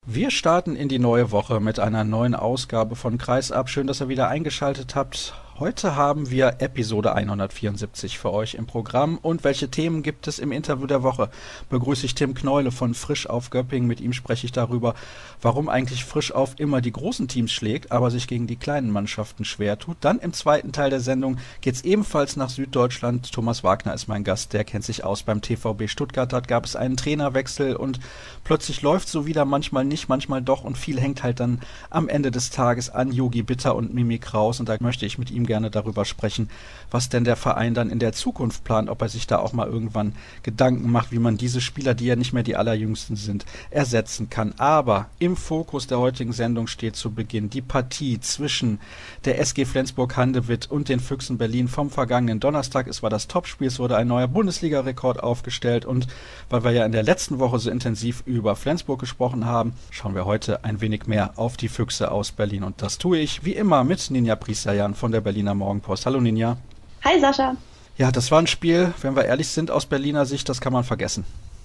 Wir starten in die neue Woche mit einer neuen Ausgabe von Kreisab. Schön, dass ihr wieder eingeschaltet habt. Heute haben wir Episode 174 für euch im Programm. Und welche Themen gibt es im Interview der Woche? Begrüße ich Tim Kneule von Frisch auf Göppingen. Mit ihm spreche ich darüber, warum eigentlich Frisch auf immer die großen Teams schlägt, aber sich gegen die kleinen Mannschaften schwer tut. Dann im zweiten Teil der Sendung geht es ebenfalls nach Süddeutschland. Thomas Wagner ist mein Gast, der kennt sich aus beim TVB Stuttgart. Dort gab es einen Trainerwechsel und plötzlich läuft so wieder, manchmal nicht, manchmal doch. Und viel hängt halt dann am Ende des Tages an Jogi Bitter und Mimi Kraus. Und da möchte ich mit ihm gerne darüber sprechen, was denn der Verein dann in der Zukunft plant, ob er sich da auch mal irgendwann Gedanken macht, wie man diese Spieler, die ja nicht mehr die allerjüngsten sind, ersetzen kann. Aber im Fokus der heutigen Sendung steht zu Beginn die Partie zwischen der SG Flensburg-Handewitt und den Füchsen Berlin vom vergangenen Donnerstag. Es war das Topspiel, es wurde ein neuer Bundesliga-Rekord aufgestellt und weil wir ja in der letzten Woche so intensiv über Flensburg gesprochen haben, schauen wir heute ein wenig mehr auf die Füchse aus Berlin. Und das tue ich wie immer mit Ninja Priesterayan von der Berliner Morgenpost. Hallo Ninja. Hi Sascha. Ja, das war ein Spiel, wenn wir ehrlich sind, aus Berliner Sicht, das kann man vergessen.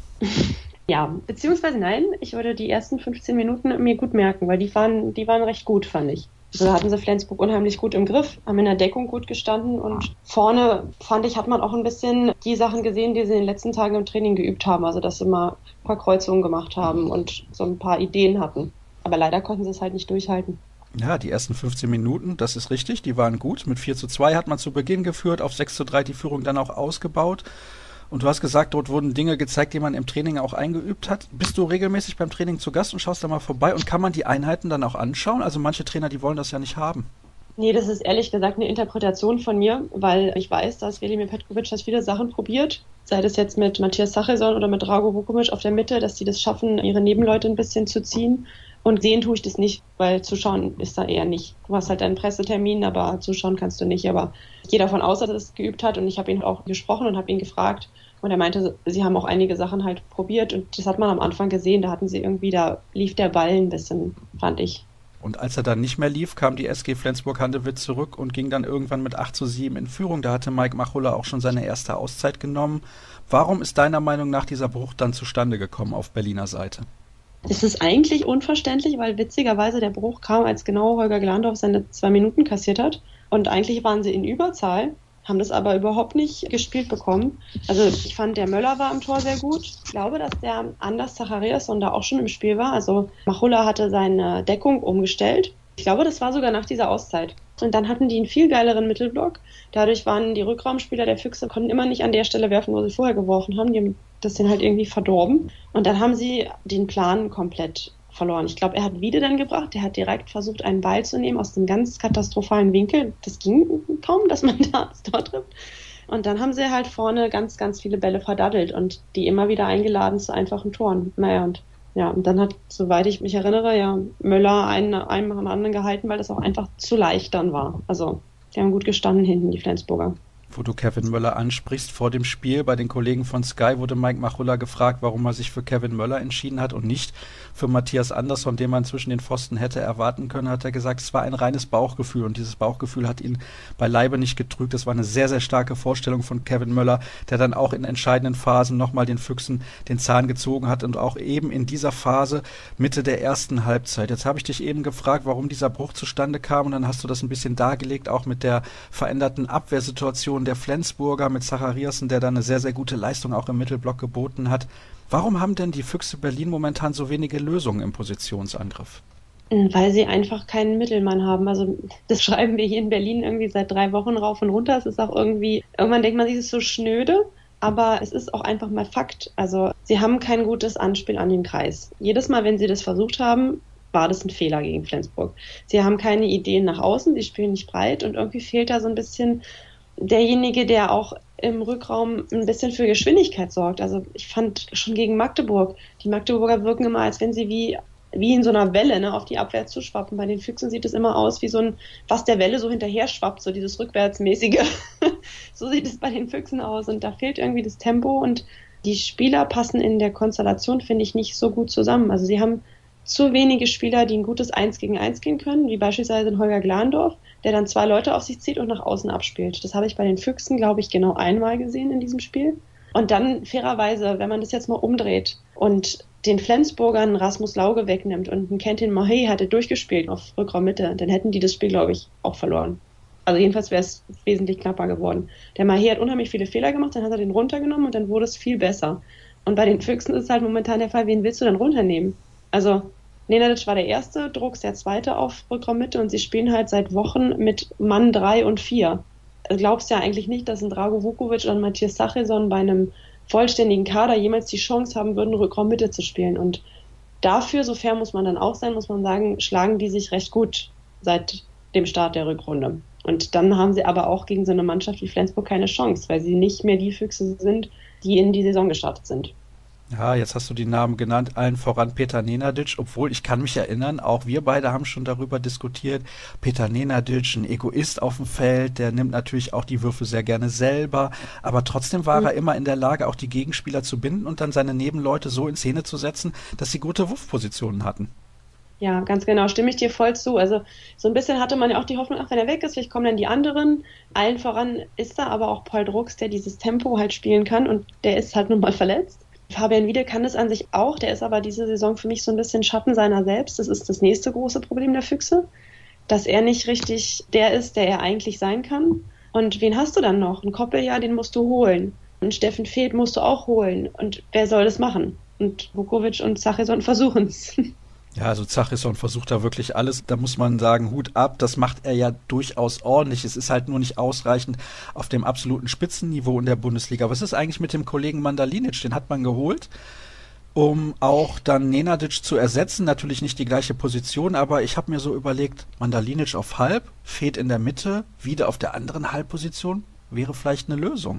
Ja, beziehungsweise nein, ich würde die ersten 15 Minuten mir gut merken, weil die waren recht gut, fand ich. Also hatten sie Flensburg unheimlich gut im Griff, haben in der Deckung gut gestanden und vorne, fand ich, hat man auch ein bisschen die Sachen gesehen, die sie in den letzten Tagen im Training geübt haben. Also dass sie mal ein paar Kreuzungen gemacht haben und so ein paar Ideen hatten. Aber leider konnten sie es halt nicht durchhalten. Ja, die ersten 15 Minuten, das ist richtig, die waren gut. Mit 4:2 hat man zu Beginn geführt, auf 6:3 die Führung dann auch ausgebaut. Und du hast gesagt, dort wurden Dinge gezeigt, die man im Training auch eingeübt hat. Bist du regelmäßig beim Training zu Gast und schaust da mal vorbei? Und kann man die Einheiten dann auch anschauen? Also manche Trainer, die wollen das ja nicht haben. Nee, das ist ehrlich gesagt eine Interpretation von mir, weil ich weiß, dass Velimir Petkovic das viele Sachen probiert. Sei das jetzt mit Matthias Sacheson oder mit Drago Vukovic auf der Mitte, dass die das schaffen, ihre Nebenleute ein bisschen zu ziehen. Und sehen tue ich das nicht, weil zuschauen ist da eher nicht. Du hast halt einen Pressetermin, aber zuschauen kannst du nicht. Aber ich gehe davon aus, dass er es geübt hat und ich habe ihn auch gesprochen und habe ihn gefragt. Und er meinte, sie haben auch einige Sachen halt probiert und das hat man am Anfang gesehen. Da lief der Ball ein bisschen, fand ich. Und als er dann nicht mehr lief, kam die SG Flensburg-Handewitt zurück und ging dann irgendwann mit 8:7 in Führung. Da hatte Mike Machulla auch schon seine erste Auszeit genommen. Warum ist deiner Meinung nach dieser Bruch dann zustande gekommen auf Berliner Seite? Es ist eigentlich unverständlich, weil witzigerweise der Bruch kam, als genau Holger Glandorf seine 2 Minuten kassiert hat. Und eigentlich waren sie in Überzahl, haben das aber überhaupt nicht gespielt bekommen. Also ich fand, der Möller war im Tor sehr gut. Ich glaube, dass der Anders Zachariasson da auch schon im Spiel war. Also Machulla hatte seine Deckung umgestellt. Ich glaube, das war sogar nach dieser Auszeit. Und dann hatten die einen viel geileren Mittelblock. Dadurch waren die Rückraumspieler der Füchse, konnten immer nicht an der Stelle werfen, wo sie vorher geworfen haben. Die haben das dann halt irgendwie verdorben. Und dann haben sie den Plan komplett verloren. Ich glaube, er hat Wiede dann gebracht. Der hat direkt versucht, einen Ball zu nehmen aus einem ganz katastrophalen Winkel. Das ging kaum, dass man da das Tor trifft. Und dann haben sie halt vorne ganz, ganz viele Bälle verdaddelt und die immer wieder eingeladen zu einfachen Toren. Und dann hat, soweit ich mich erinnere, Möller einen nach dem anderen gehalten, weil das auch einfach zu leicht dann war. Also, die haben gut gestanden hinten, die Flensburger. Wo du Kevin Möller ansprichst, vor dem Spiel bei den Kollegen von Sky wurde Mike Machulla gefragt, warum er sich für Kevin Möller entschieden hat und nicht für Matthias Andersson, den man zwischen den Pfosten hätte erwarten können, hat er gesagt, es war ein reines Bauchgefühl und dieses Bauchgefühl hat ihn beileibe nicht getrügt. Es war eine sehr, sehr starke Vorstellung von Kevin Möller, der dann auch in entscheidenden Phasen nochmal den Füchsen den Zahn gezogen hat und auch eben in dieser Phase Mitte der ersten Halbzeit. Jetzt habe ich dich eben gefragt, warum dieser Bruch zustande kam und dann hast du das ein bisschen dargelegt, auch mit der veränderten Abwehrsituation der Flensburger mit Zachariasen, der da eine sehr, sehr gute Leistung auch im Mittelblock geboten hat. Warum haben denn die Füchse Berlin momentan so wenige Lösungen im Positionsangriff? Weil sie einfach keinen Mittelmann haben. Also das schreiben wir hier in Berlin irgendwie seit 3 Wochen rauf und runter. Es ist auch irgendwann denkt man sich, es ist so schnöde, aber es ist auch einfach mal Fakt. Also sie haben kein gutes Anspiel an den Kreis. Jedes Mal, wenn sie das versucht haben, war das ein Fehler gegen Flensburg. Sie haben keine Ideen nach außen, sie spielen nicht breit und irgendwie fehlt da so ein bisschen derjenige, der auch im Rückraum ein bisschen für Geschwindigkeit sorgt. Also ich fand schon gegen Magdeburg, die Magdeburger wirken immer, als wenn sie wie in so einer Welle, ne, auf die Abwehr zuschwappen. Bei den Füchsen sieht es immer aus wie so ein, was der Welle so hinterher schwappt, so dieses rückwärtsmäßige. So sieht es bei den Füchsen aus und da fehlt irgendwie das Tempo und die Spieler passen in der Konstellation, finde ich, nicht so gut zusammen. Also sie haben zu wenige Spieler, die ein gutes 1 gegen 1 gehen können, wie beispielsweise in Holger Glandorf, der dann 2 Leute auf sich zieht und nach außen abspielt. Das habe ich bei den Füchsen, glaube ich, genau einmal gesehen in diesem Spiel. Und dann fairerweise, wenn man das jetzt mal umdreht und den Flensburgern Rasmus Lauge wegnimmt und ein Kentin Mahé hätte durchgespielt auf Rückraummitte, dann hätten die das Spiel, glaube ich, auch verloren. Also jedenfalls wäre es wesentlich knapper geworden. Der Mahé hat unheimlich viele Fehler gemacht, dann hat er den runtergenommen und dann wurde es viel besser. Und bei den Füchsen ist halt momentan der Fall, wen willst du dann runternehmen? Also Nenadic war der erste, Drucks der zweite auf Rückraummitte und sie spielen halt seit Wochen mit Mann 3 und 4. Du glaubst ja eigentlich nicht, dass ein Drago Vukovic und Matthias Sacheson bei einem vollständigen Kader jemals die Chance haben würden, Rückraummitte zu spielen. Und dafür, so fair muss man dann auch sein, muss man sagen, schlagen die sich recht gut seit dem Start der Rückrunde. Und dann haben sie aber auch gegen so eine Mannschaft wie Flensburg keine Chance, weil sie nicht mehr die Füchse sind, die in die Saison gestartet sind. Ja, jetzt hast du die Namen genannt, allen voran Petar Nenadic, obwohl ich kann mich erinnern, auch wir beide haben schon darüber diskutiert, Petar Nenadic, ein Egoist auf dem Feld, der nimmt natürlich auch die Würfe sehr gerne selber, aber trotzdem war er immer in der Lage, auch die Gegenspieler zu binden und dann seine Nebenleute so in Szene zu setzen, dass sie gute Wurfpositionen hatten. Ja, ganz genau, stimme ich dir voll zu. Also so ein bisschen hatte man ja auch die Hoffnung, ach, wenn er weg ist, vielleicht kommen dann die anderen. Allen voran ist da aber auch Paul Drucks, der dieses Tempo halt spielen kann und der ist halt nun mal verletzt. Fabian Wiede kann es an sich auch, der ist aber diese Saison für mich so ein bisschen Schatten seiner selbst. Das ist das nächste große Problem der Füchse, dass er nicht richtig der ist, der er eigentlich sein kann. Und wen hast du dann noch? Ein Koppeljahr, den musst du holen. Und Steffen Feeth musst du auch holen. Und wer soll das machen? Und Vukovic und Sacheson versuchen es. Ja, also Zachisson versucht da wirklich alles. Da muss man sagen, Hut ab, das macht er ja durchaus ordentlich. Es ist halt nur nicht ausreichend auf dem absoluten Spitzenniveau in der Bundesliga. Was ist eigentlich mit dem Kollegen Mandalinic? Den hat man geholt, um auch dann Nenadic zu ersetzen. Natürlich nicht die gleiche Position, aber ich habe mir so überlegt, Mandalinic auf halb, Feeth in der Mitte, wieder auf der anderen Halbposition, wäre vielleicht eine Lösung.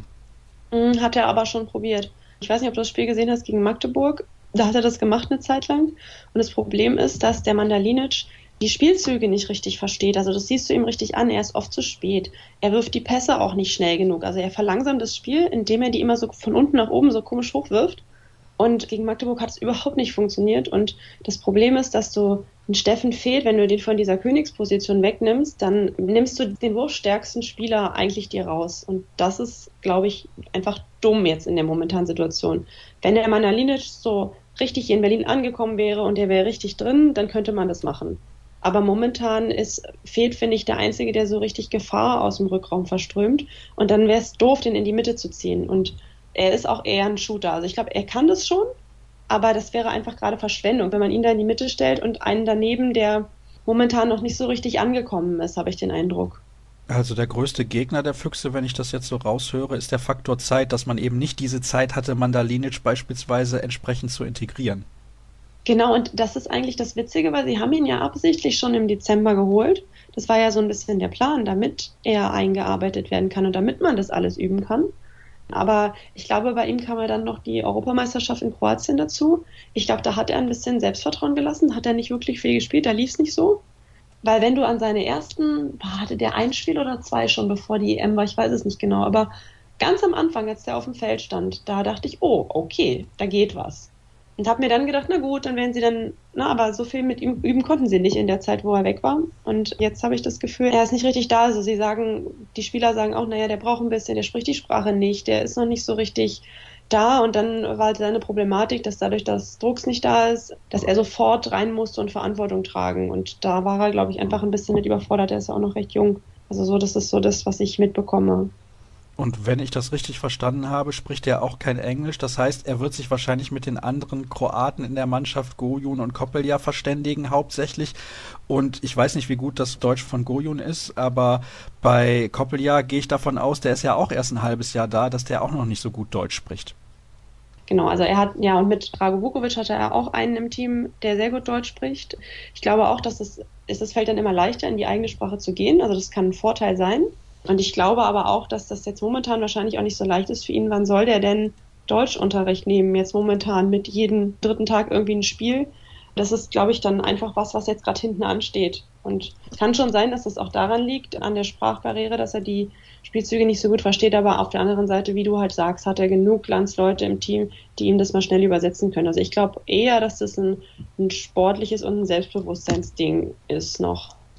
Hat er aber schon probiert. Ich weiß nicht, ob du das Spiel gesehen hast gegen Magdeburg. Da hat er das gemacht eine Zeit lang. Und das Problem ist, dass der Mandalinic die Spielzüge nicht richtig versteht. Also das siehst du ihm richtig an. Er ist oft zu spät. Er wirft die Pässe auch nicht schnell genug. Also er verlangsamt das Spiel, indem er die immer so von unten nach oben so komisch hochwirft. Und gegen Magdeburg hat es überhaupt nicht funktioniert. Und das Problem ist, dass du einen Steffen Feeth, wenn du den von dieser Königsposition wegnimmst, dann nimmst du den wurfstärksten Spieler eigentlich dir raus. Und das ist, glaube ich, einfach dumm jetzt in der momentanen Situation. Wenn der Mandalinic so richtig hier in Berlin angekommen wäre und der wäre richtig drin, dann könnte man das machen. Aber momentan ist Feeth, finde ich, der Einzige, der so richtig Gefahr aus dem Rückraum verströmt. Und dann wäre es doof, den in die Mitte zu ziehen. Und er ist auch eher ein Shooter. Also ich glaube, er kann das schon, aber das wäre einfach gerade Verschwendung, wenn man ihn da in die Mitte stellt und einen daneben, der momentan noch nicht so richtig angekommen ist, habe ich den Eindruck. Also der größte Gegner der Füchse, wenn ich das jetzt so raushöre, ist der Faktor Zeit, dass man eben nicht diese Zeit hatte, Mandalinic beispielsweise entsprechend zu integrieren. Genau, und das ist eigentlich das Witzige, weil sie haben ihn ja absichtlich schon im Dezember geholt. Das war ja so ein bisschen der Plan, damit er eingearbeitet werden kann und damit man das alles üben kann. Aber ich glaube, bei ihm kam ja dann noch die Europameisterschaft in Kroatien dazu. Ich glaube, da hat er ein bisschen Selbstvertrauen gelassen, hat er nicht wirklich viel gespielt, da lief es nicht so. Weil wenn du an seine ersten, hatte der ein Spiel oder zwei schon, bevor die EM war, ich weiß es nicht genau, aber ganz am Anfang, als der auf dem Feld stand, da dachte ich, oh, okay, da geht was. Und habe mir dann gedacht, na gut, dann werden sie dann, aber so viel mit ihm üben konnten sie nicht in der Zeit, wo er weg war. Und jetzt habe ich das Gefühl, er ist nicht richtig da. Also die Spieler sagen auch, naja, der braucht ein bisschen, der spricht die Sprache nicht, der ist noch nicht so richtig da. Und dann war halt seine Problematik, dass dadurch, dass Drucks nicht da ist, dass er sofort rein musste und Verantwortung tragen. Und da war er, glaube ich, einfach ein bisschen mit überfordert. Er ist ja auch noch recht jung. Also so, das ist so das, was ich mitbekomme. Und wenn ich das richtig verstanden habe, spricht er auch kein Englisch. Das heißt, er wird sich wahrscheinlich mit den anderen Kroaten in der Mannschaft, Gojun und Koppelja, verständigen hauptsächlich. Und ich weiß nicht, wie gut das Deutsch von Gojun ist, aber bei Koppelja gehe ich davon aus, der ist ja auch erst ein halbes Jahr da, dass der auch noch nicht so gut Deutsch spricht. Genau, also er hat, ja, und mit Drago Vukovic hatte er auch einen im Team, der sehr gut Deutsch spricht. Ich glaube auch, dass es fällt dann immer leichter, in die eigene Sprache zu gehen. Also das kann ein Vorteil sein. Und ich glaube aber auch, dass das jetzt momentan wahrscheinlich auch nicht so leicht ist für ihn. Wann soll der denn Deutschunterricht nehmen? Jetzt momentan mit jedem dritten Tag irgendwie ein Spiel. Das ist, glaube ich, dann einfach was jetzt gerade hinten ansteht. Und es kann schon sein, dass das auch daran liegt, an der Sprachbarriere, dass er die Spielzüge nicht so gut versteht. Aber auf der anderen Seite, wie du halt sagst, hat er genug Landsleute im Team, die ihm das mal schnell übersetzen können. Also ich glaube eher, dass das ein sportliches und ein Selbstbewusstseinsding ist noch.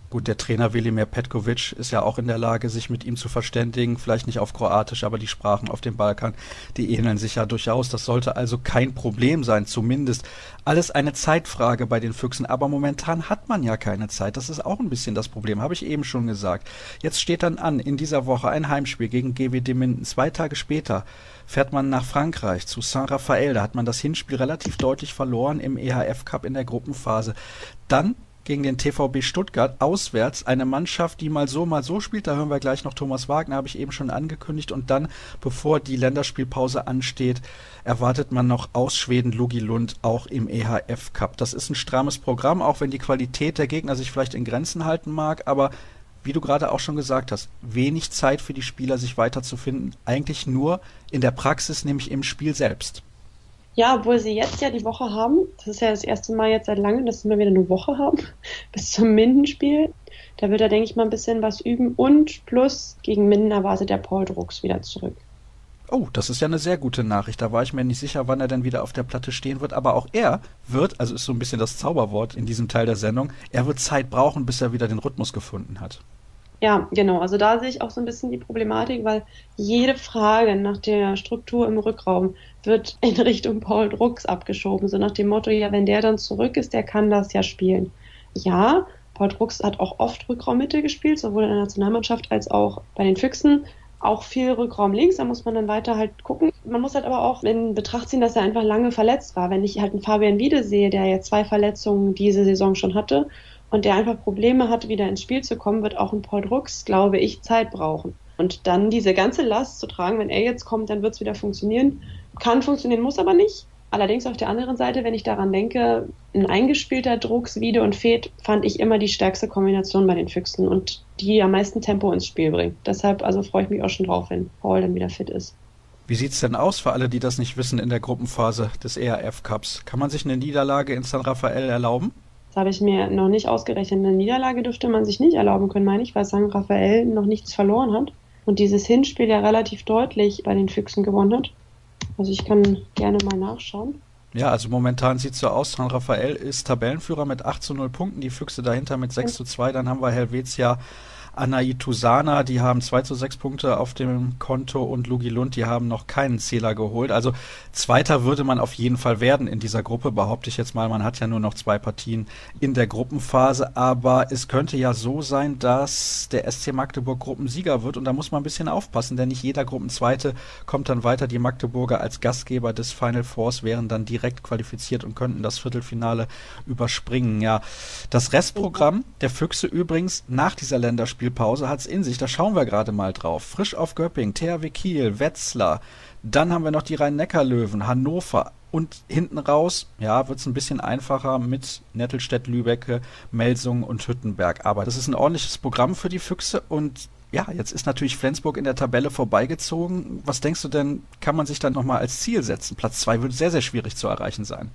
Gut, der Trainer Velimir Petković ist ja auch in der Lage, sich mit ihm zu verständigen. Vielleicht nicht auf Kroatisch, aber die Sprachen auf dem Balkan, die ähneln sich ja durchaus. Das sollte also kein Problem sein, zumindest. Alles eine Zeitfrage bei den Füchsen. Aber momentan hat man ja keine Zeit. Das ist auch ein bisschen das Problem, habe ich eben schon gesagt. Jetzt steht dann an, in dieser Woche ein Heimspiel gegen GWD Minden. 2 Tage später fährt man nach Frankreich zu Saint-Raphael. Da hat man das Hinspiel relativ deutlich verloren im EHF Cup in der Gruppenphase. Dann gegen den TVB Stuttgart auswärts, eine Mannschaft, die mal so spielt, da hören wir gleich noch Thomas Wagner, habe ich eben schon angekündigt, und dann, bevor die Länderspielpause ansteht, erwartet man noch aus Schweden Lugi Lund, auch im EHF Cup. Das ist ein strammes Programm, auch wenn die Qualität der Gegner sich vielleicht in Grenzen halten mag, aber wie du gerade auch schon gesagt hast, wenig Zeit für die Spieler, sich weiterzufinden, eigentlich nur in der Praxis, nämlich im Spiel selbst. Ja, obwohl sie jetzt ja die Woche haben. Das ist ja das erste Mal jetzt seit langem, dass sie mal wieder eine Woche haben. Bis zum Mindenspiel. Da wird er, denke ich, mal ein bisschen was üben. Und plus gegen Minden erwartet der Paul Drucks wieder zurück. Oh, das ist ja eine sehr gute Nachricht. Da war ich mir nicht sicher, wann er denn wieder auf der Platte stehen wird. Aber auch er wird, also ist so ein bisschen das Zauberwort in diesem Teil der Sendung, er wird Zeit brauchen, bis er wieder den Rhythmus gefunden hat. Ja, genau. Also da sehe ich auch so ein bisschen die Problematik, weil jede Frage nach der Struktur im Rückraum wird in Richtung Paul Drucks abgeschoben. So nach dem Motto, ja, wenn der dann zurück ist, der kann das ja spielen. Ja, Paul Drucks hat auch oft Rückraummitte gespielt, sowohl in der Nationalmannschaft als auch bei den Füchsen. Auch viel Rückraum links, da muss man dann weiter halt gucken. Man muss halt aber auch in Betracht ziehen, dass er einfach lange verletzt war. Wenn ich halt einen Fabian Wiede sehe, der ja 2 Verletzungen diese Saison schon hatte, und der einfach Probleme hat, wieder ins Spiel zu kommen, wird auch ein Paul Drucks, glaube ich, Zeit brauchen. Und dann diese ganze Last zu tragen, wenn er jetzt kommt, dann wird es wieder funktionieren. Kann funktionieren, muss aber nicht. Allerdings auf der anderen Seite, wenn ich daran denke, ein eingespielter Drucks, Wiede und Feth fand ich immer die stärkste Kombination bei den Füchsen und die am meisten Tempo ins Spiel bringt. Deshalb also freue ich mich auch schon drauf, wenn Paul dann wieder fit ist. Wie sieht's denn aus für alle, die das nicht wissen in der Gruppenphase des EHF Cups? Kann man sich eine Niederlage in San Rafael erlauben? Das habe ich mir noch nicht ausgerechnet. Eine Niederlage dürfte man sich nicht erlauben können, meine ich, weil San Rafael noch nichts verloren hat und dieses Hinspiel ja relativ deutlich bei den Füchsen gewonnen hat. Also ich kann gerne mal nachschauen. Ja, also momentan sieht es so aus, San Rafael ist Tabellenführer mit 8:0 Punkten, die Füchse dahinter mit 6:2, dann haben wir Helvetia Anaitusana, die haben 2:6 Punkte auf dem Konto und Lugi Lund, die haben noch keinen Zähler geholt. Also Zweiter würde man auf jeden Fall werden in dieser Gruppe, behaupte ich jetzt mal. Man hat ja nur noch 2 Partien in der Gruppenphase, aber es könnte ja so sein, dass der SC Magdeburg Gruppensieger wird und da muss man ein bisschen aufpassen, denn nicht jeder Gruppenzweite kommt dann weiter. Die Magdeburger als Gastgeber des Final Fours wären dann direkt qualifiziert und könnten das Viertelfinale überspringen. Ja, das Restprogramm der Füchse übrigens nach dieser Länderspielpause hat es in sich, da schauen wir gerade mal drauf. Frisch auf Göppingen, THW Kiel, Wetzlar, dann haben wir noch die Rhein-Neckar-Löwen, Hannover und hinten raus, ja, wird es ein bisschen einfacher mit Nettelstedt, Lübeck, Melsungen und Hüttenberg. Aber das ist ein ordentliches Programm für die Füchse und ja, jetzt ist natürlich Flensburg in der Tabelle vorbeigezogen. Was denkst du denn, kann man sich dann nochmal als Ziel setzen? Platz 2 wird sehr, sehr schwierig zu erreichen sein.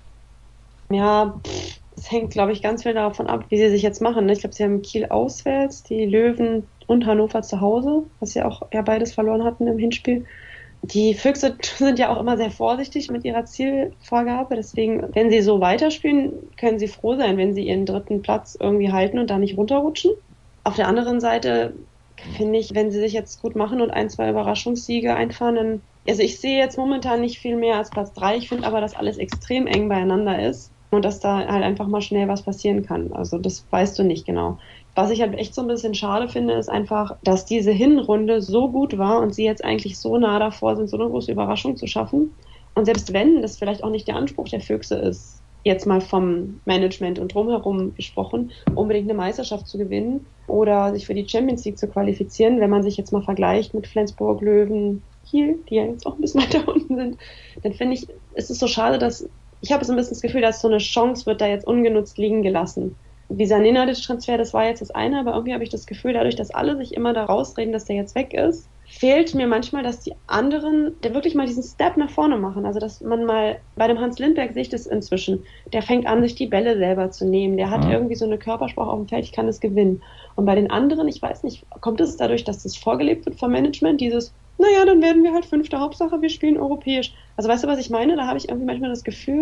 Ja, es hängt, glaube ich, ganz viel davon ab, wie sie sich jetzt machen. Ich glaube, sie haben Kiel auswärts, die Löwen und Hannover zu Hause, was sie auch ja beides verloren hatten im Hinspiel. Die Füchse sind ja auch immer sehr vorsichtig mit ihrer Zielvorgabe. Deswegen, wenn sie so weiterspielen, können sie froh sein, wenn sie ihren 3. Platz irgendwie halten und da nicht runterrutschen. Auf der anderen Seite finde ich, wenn sie sich jetzt gut machen und 1, 2 Überraschungssiege einfahren, dann, also ich sehe jetzt momentan nicht viel mehr als Platz 3. Ich finde aber, dass alles extrem eng beieinander ist. Und dass da halt einfach mal schnell was passieren kann. Also das weißt du nicht genau. Was ich halt echt so ein bisschen schade finde, ist einfach, dass diese Hinrunde so gut war und sie jetzt eigentlich so nah davor sind, so eine große Überraschung zu schaffen. Und selbst wenn das vielleicht auch nicht der Anspruch der Füchse ist, jetzt mal vom Management und drumherum gesprochen, unbedingt eine Meisterschaft zu gewinnen oder sich für die Champions League zu qualifizieren, wenn man sich jetzt mal vergleicht mit Flensburg, Löwen, Kiel, die ja jetzt auch ein bisschen weiter unten sind, dann finde ich, ist es so schade, dass ich habe so ein bisschen das Gefühl, dass so eine Chance wird da jetzt ungenutzt liegen gelassen. Dieser Nenadic-Transfer, das war jetzt das eine, aber irgendwie habe ich das Gefühl, dadurch, dass alle sich immer da rausreden, dass der jetzt weg ist, fehlt mir manchmal, dass die anderen, der wirklich mal diesen Step nach vorne machen. Also, dass man mal, bei dem Hans Lindberg sehe ich das inzwischen, der fängt an, sich die Bälle selber zu nehmen. Der hat irgendwie so eine Körpersprache auf dem Feld, ich kann es gewinnen. Und bei den anderen, ich weiß nicht, kommt es dadurch, dass das vorgelebt wird vom Management, dieses, naja, dann werden wir halt 5. Hauptsache, wir spielen europäisch. Also weißt du, was ich meine? Da habe ich irgendwie manchmal das Gefühl,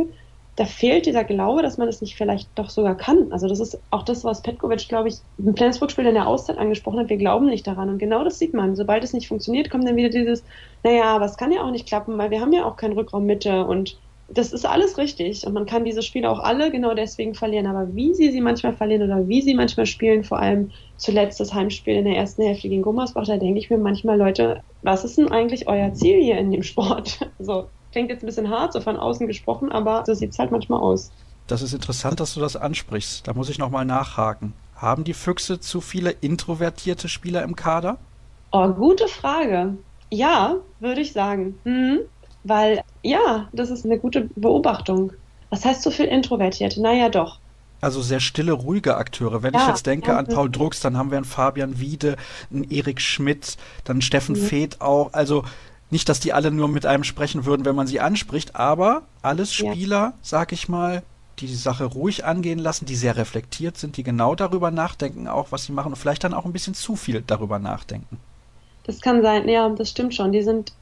da fehlt dieser Glaube, dass man es nicht vielleicht doch sogar kann. Also das ist auch das, was Petkovic, glaube ich, im Flensburg-Spiel in der Auszeit angesprochen hat. Wir glauben nicht daran. Und genau das sieht man. Sobald es nicht funktioniert, kommt dann wieder dieses, naja, aber es kann ja auch nicht klappen, weil wir haben ja auch keinen Rückraummitte und das ist alles richtig. Und man kann diese Spiele auch alle genau deswegen verlieren. Aber wie sie manchmal verlieren oder wie sie manchmal spielen, vor allem zuletzt das Heimspiel in der ersten Hälfte gegen Gummersbach, da denke ich mir manchmal, Leute, was ist denn eigentlich euer Ziel hier in dem Sport? So. Klingt jetzt ein bisschen hart, so von außen gesprochen, aber so sieht es halt manchmal aus. Das ist interessant, dass du das ansprichst. Da muss ich nochmal nachhaken. Haben die Füchse zu viele introvertierte Spieler im Kader? Oh, gute Frage. Ja, würde ich sagen. Weil, ja, das ist eine gute Beobachtung. Was heißt so viel Introvertierte? Naja, doch. Also sehr stille, ruhige Akteure. Wenn ich Ja, jetzt denke an Paul Drucks, dann haben wir einen Fabian Wiede, einen Erik Schmidt, dann einen Steffen Feeth auch. Also nicht, dass die alle nur mit einem sprechen würden, wenn man sie anspricht, aber alles Spieler, sag ich mal, die Sache ruhig angehen lassen, die sehr reflektiert sind, die genau darüber nachdenken, auch was sie machen und vielleicht dann auch ein bisschen zu viel darüber nachdenken. Das kann sein, ja, das stimmt schon. Die sind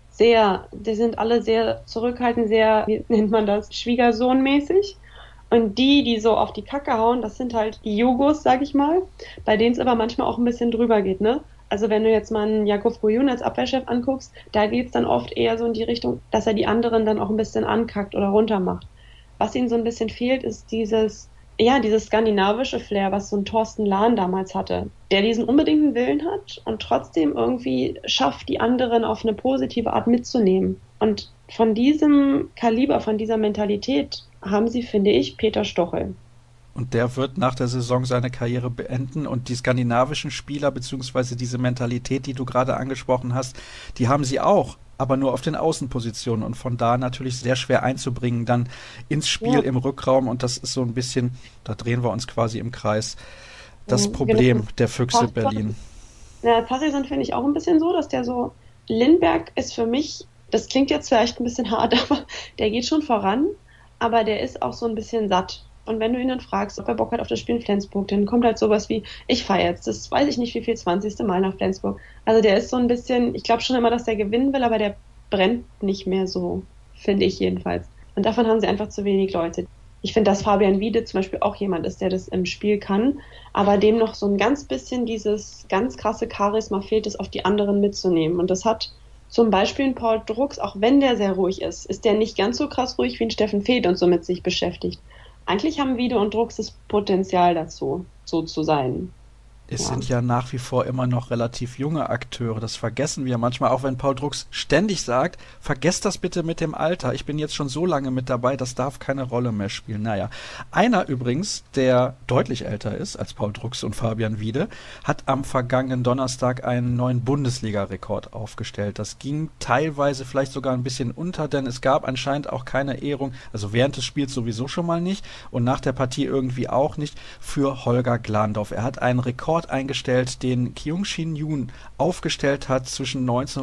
alle sehr zurückhaltend, sehr, wie nennt man das, Schwiegersohnmäßig. Und die so auf die Kacke hauen, das sind halt die Jugos, sag ich mal, bei denen es aber manchmal auch ein bisschen drüber geht, ne? Also wenn du jetzt mal einen Jakub Gojun als Abwehrchef anguckst, da geht's dann oft eher so in die Richtung, dass er die anderen dann auch ein bisschen ankackt oder runtermacht. Was ihnen so ein bisschen fehlt, ist dieses skandinavische Flair, was so ein Thorsten Lahn damals hatte, der diesen unbedingten Willen hat und trotzdem irgendwie schafft, die anderen auf eine positive Art mitzunehmen. Und von diesem Kaliber, von dieser Mentalität haben sie, finde ich, Peter Stochel. Und der wird nach der Saison seine Karriere beenden und die skandinavischen Spieler beziehungsweise diese Mentalität, die du gerade angesprochen hast, die haben sie auch, aber nur auf den Außenpositionen und von da natürlich sehr schwer einzubringen dann ins Spiel im Rückraum und das ist so ein bisschen, da drehen wir uns quasi im Kreis, das Problem der Füchse Berlin. Ja, Parisson finde ich auch ein bisschen so, dass der so, Lindberg ist für mich, das klingt jetzt vielleicht ein bisschen hart, aber der geht schon voran, aber der ist auch so ein bisschen satt. Und wenn du ihn dann fragst, ob er Bock hat auf das Spiel in Flensburg, dann kommt halt sowas wie, ich fahre jetzt, das weiß ich nicht wie viel, 20. Mal nach Flensburg. Also der ist so ein bisschen, ich glaube schon immer, dass der gewinnen will, aber der brennt nicht mehr so, finde ich jedenfalls. Und davon haben sie einfach zu wenig Leute. Ich finde, dass Fabian Wiede zum Beispiel auch jemand ist, der das im Spiel kann, aber dem noch so ein ganz bisschen dieses ganz krasse Charisma fehlt, es auf die anderen mitzunehmen. Und das hat zum Beispiel ein Paul Drucks, auch wenn der sehr ruhig ist der nicht ganz so krass ruhig wie ein Steffen Feeth und so mit sich beschäftigt. Eigentlich haben Wiede und Drucks das Potenzial dazu, so zu sein. Es sind ja nach wie vor immer noch relativ junge Akteure. Das vergessen wir manchmal, auch wenn Paul Drucks ständig sagt, vergesst das bitte mit dem Alter. Ich bin jetzt schon so lange mit dabei, das darf keine Rolle mehr spielen. Naja, einer übrigens, der deutlich älter ist als Paul Drucks und Fabian Wiede, hat am vergangenen Donnerstag einen neuen Bundesliga-Rekord aufgestellt. Das ging teilweise vielleicht sogar ein bisschen unter, denn es gab anscheinend auch keine Ehrung, also während des Spiels sowieso schon mal nicht und nach der Partie irgendwie auch nicht, für Holger Glandorf. Er hat einen Rekord eingestellt, den Kyung-Shin Yoon aufgestellt hat zwischen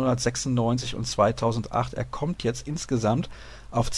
1996 und 2008. Er kommt jetzt insgesamt auf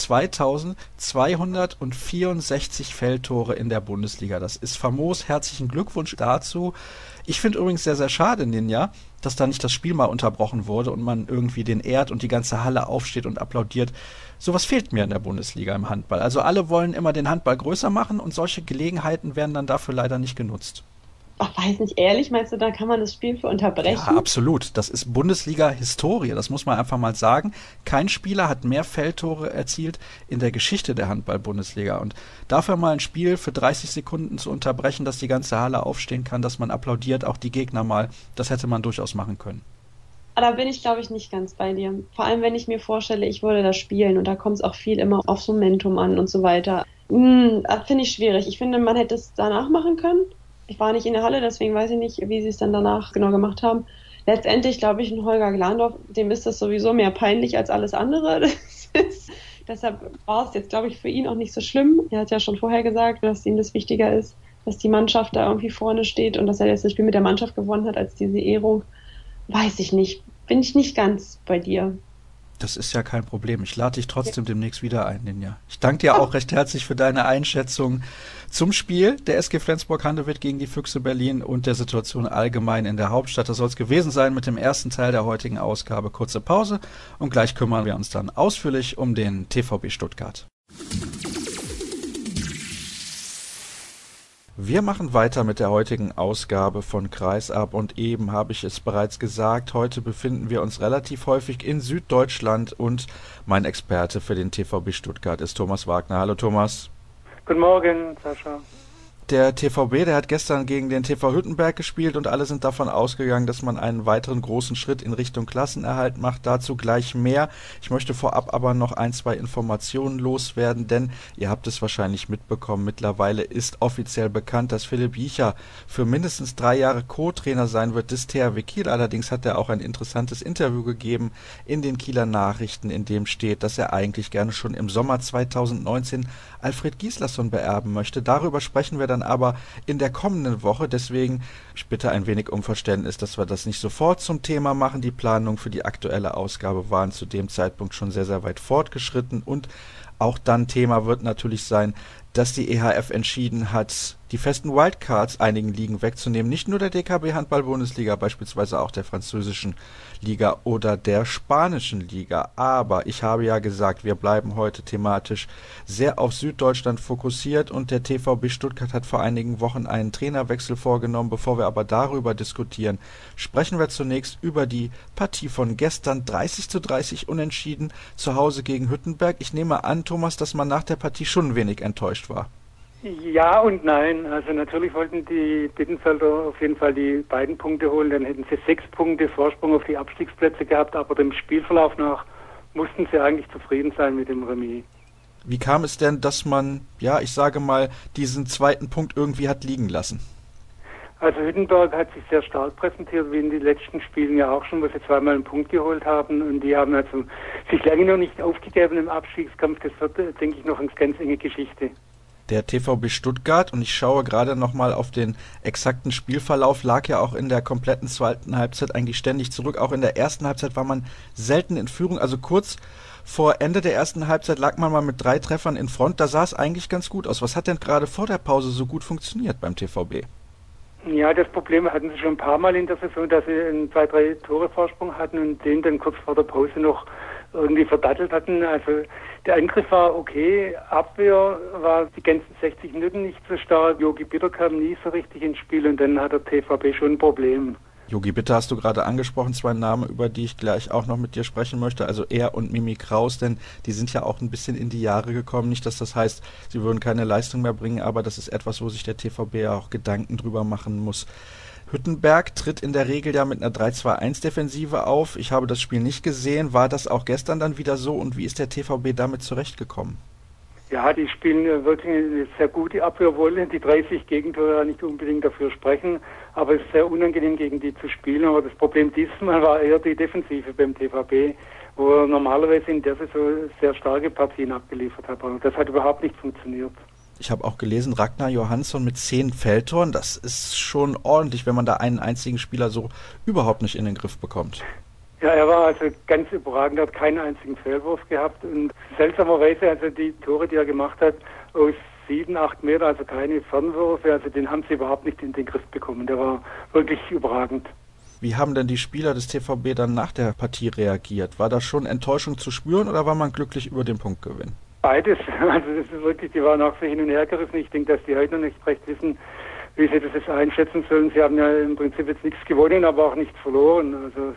2264 Feldtore in der Bundesliga. Das ist famos. Herzlichen Glückwunsch dazu. Ich finde übrigens sehr, sehr schade, Ninja, dass da nicht das Spiel mal unterbrochen wurde und man irgendwie den ehrt und die ganze Halle aufsteht und applaudiert. Sowas fehlt mir in der Bundesliga im Handball. Also alle wollen immer den Handball größer machen und solche Gelegenheiten werden dann dafür leider nicht genutzt. Ach, weiß nicht, ehrlich, meinst du, da kann man das Spiel für unterbrechen? Ja, absolut. Das ist Bundesliga-Historie, das muss man einfach mal sagen. Kein Spieler hat mehr Feldtore erzielt in der Geschichte der Handball-Bundesliga. Und dafür mal ein Spiel für 30 Sekunden zu unterbrechen, dass die ganze Halle aufstehen kann, dass man applaudiert, auch die Gegner mal, das hätte man durchaus machen können. Aber da bin ich, glaube ich, nicht ganz bei dir. Vor allem, wenn ich mir vorstelle, ich würde das spielen und da kommt es auch viel immer aufs Momentum an und so weiter. Das finde ich schwierig. Ich finde, man hätte es danach machen können. Ich war nicht in der Halle, deswegen weiß ich nicht, wie sie es dann danach genau gemacht haben. Letztendlich glaube ich, ein Holger Glandorf, dem ist das sowieso mehr peinlich als alles andere. Deshalb war es jetzt, glaube ich, für ihn auch nicht so schlimm. Er hat ja schon vorher gesagt, dass ihm das wichtiger ist, dass die Mannschaft da irgendwie vorne steht und dass er jetzt das Spiel mit der Mannschaft gewonnen hat als diese Ehrung. Weiß ich nicht. Bin ich nicht ganz bei dir. Das ist ja kein Problem. Ich lade dich trotzdem demnächst wieder ein, Ninja. Ich danke dir auch recht herzlich für deine Einschätzung zum Spiel der SG Flensburg-Handewitt gegen die Füchse Berlin und der Situation allgemein in der Hauptstadt. Das soll es gewesen sein mit dem ersten Teil der heutigen Ausgabe. Kurze Pause und gleich kümmern wir uns dann ausführlich um den TVB Stuttgart. Wir machen weiter mit der heutigen Ausgabe von Kreisab und eben habe ich es bereits gesagt, heute befinden wir uns relativ häufig in Süddeutschland und mein Experte für den TVB Stuttgart ist Thomas Wagner. Hallo Thomas. Guten Morgen, Sascha. Der TVB, der hat gestern gegen den TV Hüttenberg gespielt und alle sind davon ausgegangen, dass man einen weiteren großen Schritt in Richtung Klassenerhalt macht. Dazu gleich mehr. Ich möchte vorab aber noch ein, zwei Informationen loswerden, denn ihr habt es wahrscheinlich mitbekommen, mittlerweile ist offiziell bekannt, dass Philipp Jiecher für mindestens 3 Jahre Co-Trainer sein wird des THW Kiel. Allerdings hat er auch ein interessantes Interview gegeben in den Kieler Nachrichten, in dem steht, dass er eigentlich gerne schon im Sommer 2019 Alfred Gislason beerben möchte. Darüber sprechen wir dann aber in der kommenden Woche. Deswegen, ich bitte ein wenig um Verständnis, dass wir das nicht sofort zum Thema machen. Die Planungen für die aktuelle Ausgabe waren zu dem Zeitpunkt schon sehr, sehr weit fortgeschritten und auch dann Thema wird natürlich sein, dass die EHF entschieden hat, die festen Wildcards einigen Ligen wegzunehmen. Nicht nur der DKB Handball-Bundesliga, beispielsweise auch der französischen Liga oder der spanischen Liga. Aber ich habe ja gesagt, wir bleiben heute thematisch sehr auf Süddeutschland fokussiert und der TVB Stuttgart hat vor einigen Wochen einen Trainerwechsel vorgenommen. Bevor wir aber darüber diskutieren, sprechen wir zunächst über die Partie von gestern 30:30 unentschieden zu Hause gegen Hüttenberg. Ich nehme an, Thomas, dass man nach der Partie schon ein wenig enttäuscht war. Ja und nein. Also natürlich wollten die Bittenfelder auf jeden Fall die beiden Punkte holen. Dann hätten sie 6 Punkte Vorsprung auf die Abstiegsplätze gehabt. Aber dem Spielverlauf nach mussten sie eigentlich zufrieden sein mit dem Remis. Wie kam es denn, dass man, ja, ich sage mal, diesen zweiten Punkt irgendwie hat liegen lassen? Also Hüttenberg hat sich sehr stark präsentiert, wie in den letzten Spielen ja auch schon, wo sie zweimal einen Punkt geholt haben. Und die haben also sich lange noch nicht aufgegeben im Abstiegskampf. Das wird, denke ich, noch eine ganz enge Geschichte. Der TVB Stuttgart, und ich schaue gerade nochmal auf den exakten Spielverlauf, lag ja auch in der kompletten zweiten Halbzeit eigentlich ständig zurück. Auch in der ersten Halbzeit war man selten in Führung. Also kurz vor Ende der ersten Halbzeit lag man mal mit 3 Treffern in Front. Da sah es eigentlich ganz gut aus. Was hat denn gerade vor der Pause so gut funktioniert beim TVB? Ja, das Problem hatten sie schon ein paar Mal in der Saison, dass sie einen 2-3 Tore Vorsprung hatten und den dann kurz vor der Pause noch irgendwie verdattelt hatten. Also der Angriff war okay, Abwehr war die ganzen 60 Minuten nicht so stark. Jogi Bitter kam nie so richtig ins Spiel und dann hat der TVB schon ein Problem. Jogi Bitter hast du gerade angesprochen, 2 Namen, über die ich gleich auch noch mit dir sprechen möchte, also er und Mimi Kraus, denn die sind ja auch ein bisschen in die Jahre gekommen. Nicht, dass das heißt, sie würden keine Leistung mehr bringen, aber das ist etwas, wo sich der TVB ja auch Gedanken drüber machen muss. Hüttenberg tritt in der Regel ja mit einer 3-2-1-Defensive auf. Ich habe das Spiel nicht gesehen. War das auch gestern dann wieder so und wie ist der TVB damit zurechtgekommen? Ja, die spielen wirklich eine sehr gute Abwehr, wollen die 30 Gegentore nicht unbedingt dafür sprechen, aber es ist sehr unangenehm, gegen die zu spielen. Aber das Problem diesmal war eher die Defensive beim TVB, wo er normalerweise in der Saison sehr starke Partien abgeliefert hat. Aber das hat überhaupt nicht funktioniert. Ich habe auch gelesen, Ragnar Johansson mit 10 Feldtoren, das ist schon ordentlich, wenn man da einen einzigen Spieler so überhaupt nicht in den Griff bekommt. Ja, er war also ganz überragend, er hat keinen einzigen Fehlwurf gehabt und seltsamerweise, also die Tore, die er gemacht hat, aus 7, 8 Meter, also keine Fernwürfe, also den haben sie überhaupt nicht in den Griff bekommen. Der war wirklich überragend. Wie haben denn die Spieler des TVB dann nach der Partie reagiert? War da schon Enttäuschung zu spüren oder war man glücklich über den Punktgewinn? Beides, also das ist wirklich, die waren auch so hin und her gerissen. Ich denke, dass die heute noch nicht recht wissen, wie sie das jetzt einschätzen sollen. Sie haben ja im Prinzip jetzt nichts gewonnen, aber auch nichts verloren. Also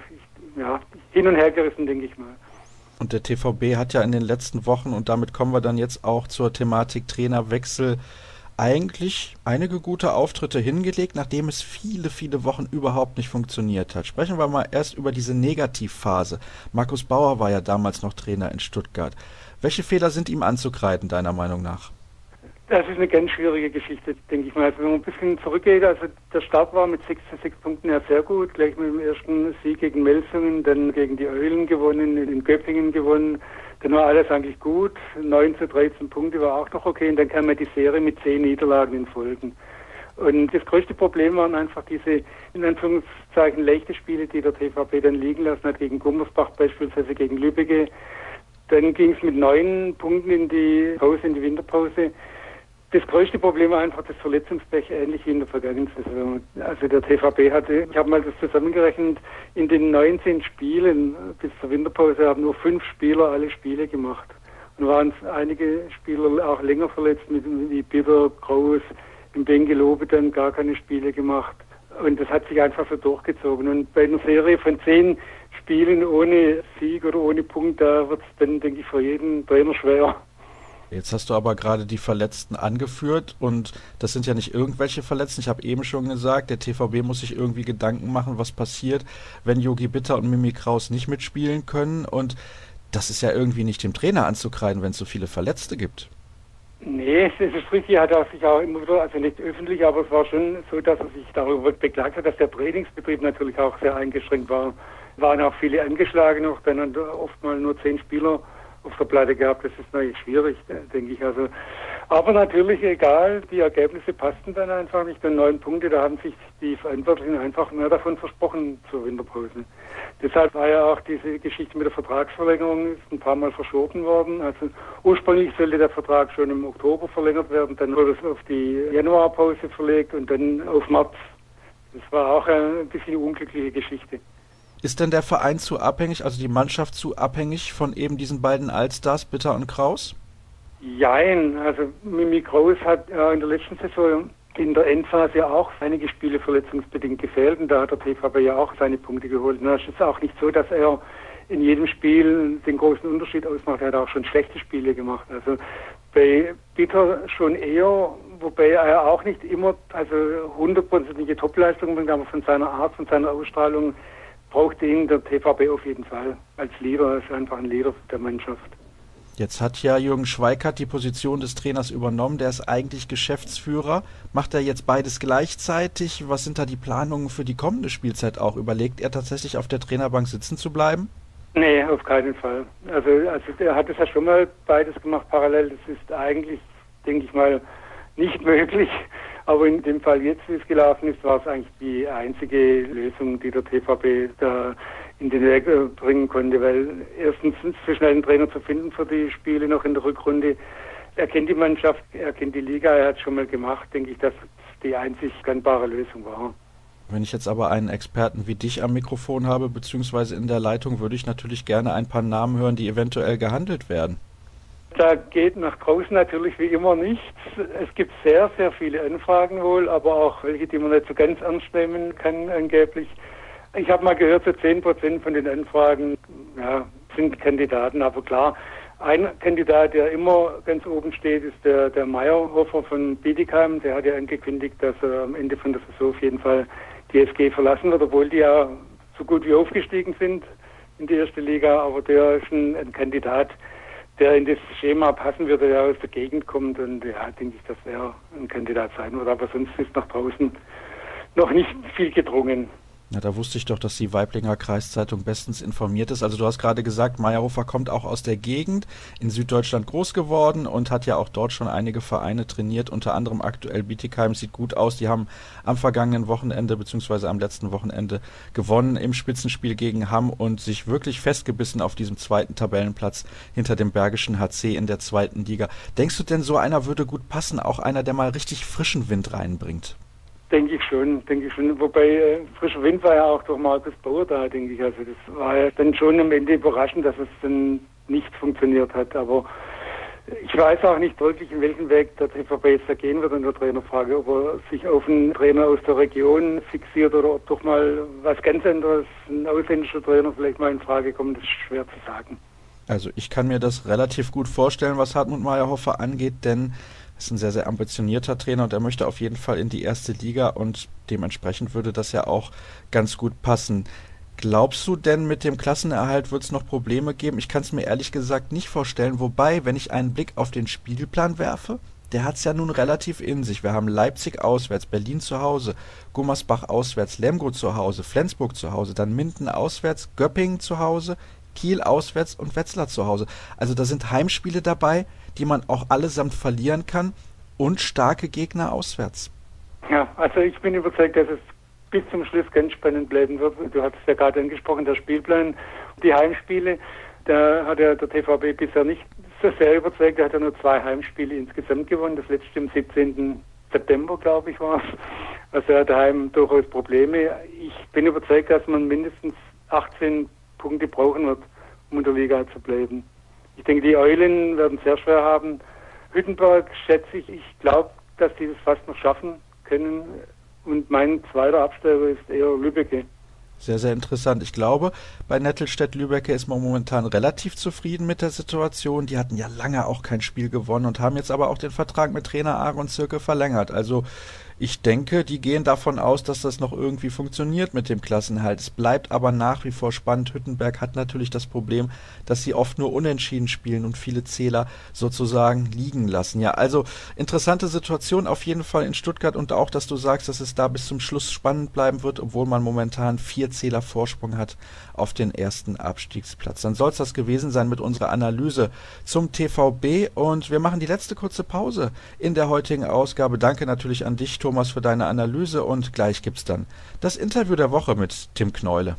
hin und her gerissen, denke ich mal. Und der TVB hat ja in den letzten Wochen, und damit kommen wir dann jetzt auch zur Thematik Trainerwechsel, eigentlich einige gute Auftritte hingelegt, nachdem es viele, viele Wochen überhaupt nicht funktioniert hat. Sprechen wir mal erst über diese Negativphase. Markus Bauer war ja damals noch Trainer in Stuttgart. Welche Fehler sind ihm anzukreiden, deiner Meinung nach? Das ist eine ganz schwierige Geschichte, denke ich mal. Also wenn man ein bisschen zurückgeht, also der Start war mit 6:6 Punkten ja sehr gut. Gleich mit dem ersten Sieg gegen Melsungen, dann gegen die Eulen gewonnen, in Göppingen gewonnen. Dann war alles eigentlich gut. 9:13 Punkte war auch noch okay. Und dann kam ja die Serie mit 10 Niederlagen in Folgen. Und das größte Problem waren einfach diese, in Anführungszeichen, leichte Spiele, die der TVB dann liegen lassen hat, gegen Gummersbach beispielsweise, gegen Lübbecke. Dann ging es mit 9 Punkten in die Pause, in die Winterpause. Das größte Problem war einfach das Verletzungspech, ähnlich wie in der vergangenen Saison. Also der TVB hatte, ich habe mal das zusammengerechnet, in den 19 Spielen bis zur Winterpause haben nur 5 Spieler alle Spiele gemacht. Und waren einige Spieler auch länger verletzt, wie Bitter, Kraus, im Bengelobe dann gar keine Spiele gemacht. Und das hat sich einfach so durchgezogen. Und bei einer Serie von 10 Spielen ohne Sieg oder ohne Punkt, da wird es dann, denke ich, für jeden Trainer schwer. Jetzt hast du aber gerade die Verletzten angeführt und das sind ja nicht irgendwelche Verletzten. Ich habe eben schon gesagt, der TVB muss sich irgendwie Gedanken machen, was passiert, wenn Yogi Bitter und Mimi Kraus nicht mitspielen können, und das ist ja irgendwie nicht dem Trainer anzukreiden, wenn es so viele Verletzte gibt. Nee, es ist richtig, er hat sich auch immer wieder, also nicht öffentlich, aber es war schon so, dass er sich darüber beklagt hat, dass der Trainingsbetrieb natürlich auch sehr eingeschränkt war. Waren auch viele angeschlagen noch, dann hat er oft mal nur 10 Spieler auf der Platte gehabt. Das ist natürlich schwierig, denke ich. Also, aber natürlich egal, die Ergebnisse passten dann einfach nicht. Und 9 Punkte, da haben sich die Verantwortlichen einfach mehr davon versprochen zur Winterpause. Deshalb war ja auch diese Geschichte mit der Vertragsverlängerung ist ein paar Mal verschoben worden. Also ursprünglich sollte der Vertrag schon im Oktober verlängert werden, dann wurde es auf die Januarpause verlegt und dann auf März. Das war auch ein bisschen eine unglückliche Geschichte. Ist denn der Verein zu abhängig, also die Mannschaft zu abhängig von eben diesen beiden Allstars, Bitter und Kraus? Jein, also Mimi Kraus hat in der letzten Saison in der Endphase auch einige Spiele verletzungsbedingt gefehlt und da hat der TVB ja auch seine Punkte geholt. Und es ist auch nicht so, dass er in jedem Spiel den großen Unterschied ausmacht. Er hat auch schon schlechte Spiele gemacht. Also bei Bitter schon eher, wobei er auch nicht immer, also 100%ige Topleistungen bringt, aber von seiner Art, von seiner Ausstrahlung braucht ihn der TVB auf jeden Fall als Leader, ist einfach ein Leader der Mannschaft. Jetzt hat ja Jürgen Schweikart die Position des Trainers übernommen, der ist eigentlich Geschäftsführer. Macht er jetzt beides gleichzeitig? Was sind da die Planungen für die kommende Spielzeit auch? Überlegt er tatsächlich auf der Trainerbank sitzen zu bleiben? Nee, auf keinen Fall. Also er hat es ja schon mal beides gemacht parallel. Das ist eigentlich, denke ich mal, nicht möglich. Aber in dem Fall jetzt, wie es gelaufen ist, war es eigentlich die einzige Lösung, die der TVB da in den Weg bringen konnte, weil erstens so schnell einen Trainer zu finden für die Spiele noch in der Rückrunde. Er kennt die Mannschaft, er kennt die Liga, er hat es schon mal gemacht, denke ich, dass die einzig gangbare Lösung war. Wenn ich jetzt aber einen Experten wie dich am Mikrofon habe, beziehungsweise in der Leitung, würde ich natürlich gerne ein paar Namen hören, die eventuell gehandelt werden. Da geht nach draußen natürlich wie immer nichts. Es gibt sehr, sehr viele Anfragen wohl, aber auch welche, die man nicht so ganz ernst nehmen kann angeblich. Ich habe mal gehört, so 10% von den Anfragen sind Kandidaten. Aber klar, ein Kandidat, der immer ganz oben steht, ist der Meyerhofer von Bietigheim. Der hat ja angekündigt, dass er am Ende von der Saison auf jeden Fall die SG verlassen wird, obwohl die ja so gut wie aufgestiegen sind in die erste Liga. Aber der ist ein Kandidat, der in das Schema passen würde, der aus der Gegend kommt. Und ja, denke ich, dass er ein Kandidat sein wird. Aber sonst ist nach draußen noch nicht viel gedrungen. Ja, da wusste ich doch, dass die Waiblinger Kreiszeitung bestens informiert ist. Also du hast gerade gesagt, Meyerhofer kommt auch aus der Gegend, in Süddeutschland groß geworden und hat ja auch dort schon einige Vereine trainiert, unter anderem aktuell Bietigheim, sieht gut aus. Die haben am vergangenen Wochenende bzw. am letzten Wochenende gewonnen im Spitzenspiel gegen Hamm und sich wirklich festgebissen auf diesem zweiten Tabellenplatz hinter dem Bergischen HC in der zweiten Liga. Denkst du denn, so einer würde gut passen, auch einer, der mal richtig frischen Wind reinbringt? Denke ich schon. Wobei frischer Wind war ja auch durch Markus Bauer da, denke ich. Also das war ja dann schon am Ende überraschend, dass es dann nicht funktioniert hat. Aber ich weiß auch nicht wirklich, in welchen Weg der TVB jetzt da gehen wird in der Trainerfrage. Ob er sich auf einen Trainer aus der Region fixiert oder ob doch mal was ganz anderes, ein ausländischer Trainer vielleicht mal in Frage kommt, das ist schwer zu sagen. Also ich kann mir das relativ gut vorstellen, was Hartmut Meyerhofer angeht, denn ist ein sehr, sehr ambitionierter Trainer und er möchte auf jeden Fall in die erste Liga und dementsprechend würde das ja auch ganz gut passen. Glaubst du denn, mit dem Klassenerhalt wird es noch Probleme geben? Ich kann es mir ehrlich gesagt nicht vorstellen, wobei, wenn ich einen Blick auf den Spielplan werfe, der hat es ja nun relativ in sich. Wir haben Leipzig auswärts, Berlin zu Hause, Gummersbach auswärts, Lemgo zu Hause, Flensburg zu Hause, dann Minden auswärts, Göppingen zu Hause, Kiel auswärts und Wetzlar zu Hause. Also da sind Heimspiele dabei, die man auch allesamt verlieren kann und starke Gegner auswärts. Ja, also ich bin überzeugt, dass es bis zum Schluss ganz spannend bleiben wird. Du hast es ja gerade angesprochen, der Spielplan, die Heimspiele, da hat ja der TVB bisher nicht so sehr überzeugt. Er hat ja nur 2 Heimspiele insgesamt gewonnen, das letzte am 17. September, glaube ich, war es. Also er hat daheim durchaus Probleme. Ich bin überzeugt, dass man mindestens 18 Punkte brauchen wird, um in der Liga zu bleiben. Ich denke, die Eulen werden sehr schwer haben. Hüttenberg schätze ich glaube, dass die das fast noch schaffen können. Und mein zweiter Absteiger ist eher Lübbecke. Sehr, sehr interessant. Ich glaube, bei Nettelstedt-Lübbecke ist man momentan relativ zufrieden mit der Situation. Die hatten ja lange auch kein Spiel gewonnen und haben jetzt aber auch den Vertrag mit Trainer Aaron Zirke verlängert. Also ich denke, die gehen davon aus, dass das noch irgendwie funktioniert mit dem Klassenerhalt. Es bleibt aber nach wie vor spannend. Hüttenberg hat natürlich das Problem, dass sie oft nur unentschieden spielen und viele Zähler sozusagen liegen lassen. Ja, also interessante Situation auf jeden Fall in Stuttgart und auch, dass du sagst, dass es da bis zum Schluss spannend bleiben wird, obwohl man momentan 4 Zähler Vorsprung hat auf den ersten Abstiegsplatz. Dann soll es das gewesen sein mit unserer Analyse zum TVB und wir machen die letzte kurze Pause in der heutigen Ausgabe. Danke natürlich an dich, Thomas, für deine Analyse und gleich gibt's dann das Interview der Woche mit Tim Kneule.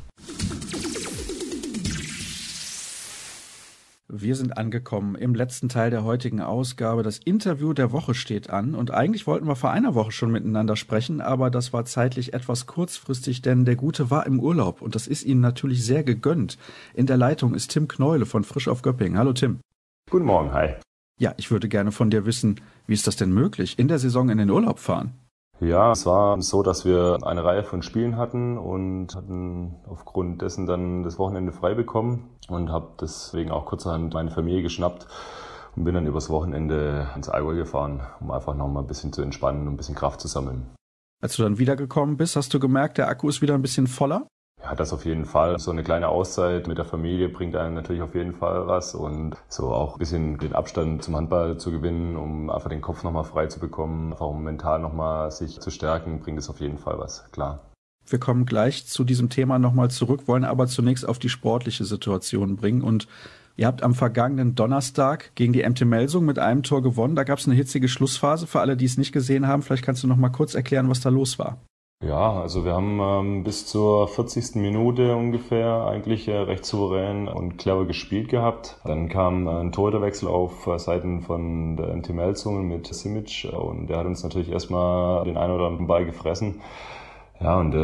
Wir sind angekommen im letzten Teil der heutigen Ausgabe. Das Interview der Woche steht an und eigentlich wollten wir vor einer Woche schon miteinander sprechen, aber das war zeitlich etwas kurzfristig, denn der Gute war im Urlaub und das ist ihm natürlich sehr gegönnt. In der Leitung ist Tim Kneule von Frisch auf Göppingen. Hallo Tim. Guten Morgen, hi. Ja, ich würde gerne von dir wissen, wie ist das denn möglich, in der Saison in den Urlaub fahren? Ja, es war so, dass wir eine Reihe von Spielen hatten und hatten aufgrund dessen dann das Wochenende frei bekommen und habe deswegen auch kurzerhand meine Familie geschnappt und bin dann übers Wochenende ins Allgäu gefahren, um einfach noch mal ein bisschen zu entspannen und ein bisschen Kraft zu sammeln. Als du dann wiedergekommen bist, hast du gemerkt, der Akku ist wieder ein bisschen voller? Ja, das auf jeden Fall. So eine kleine Auszeit mit der Familie bringt einem natürlich auf jeden Fall was und so auch ein bisschen den Abstand zum Handball zu gewinnen, um einfach den Kopf nochmal frei zu bekommen, einfach um mental nochmal sich zu stärken, bringt es auf jeden Fall was, klar. Wir kommen gleich zu diesem Thema nochmal zurück, wollen aber zunächst auf die sportliche Situation bringen und ihr habt am vergangenen Donnerstag gegen die MT Melsung mit einem Tor gewonnen. Da gab es eine hitzige Schlussphase. Für alle, die es nicht gesehen haben, vielleicht kannst du noch mal kurz erklären, was da los war. Ja, also wir haben bis zur 40. Minute ungefähr eigentlich recht souverän und clever gespielt gehabt. Dann kam ein Torhüterwechsel auf Seiten von der MT Melsungen mit Simic und der hat uns natürlich erstmal den einen oder anderen Ball gefressen. Ja, und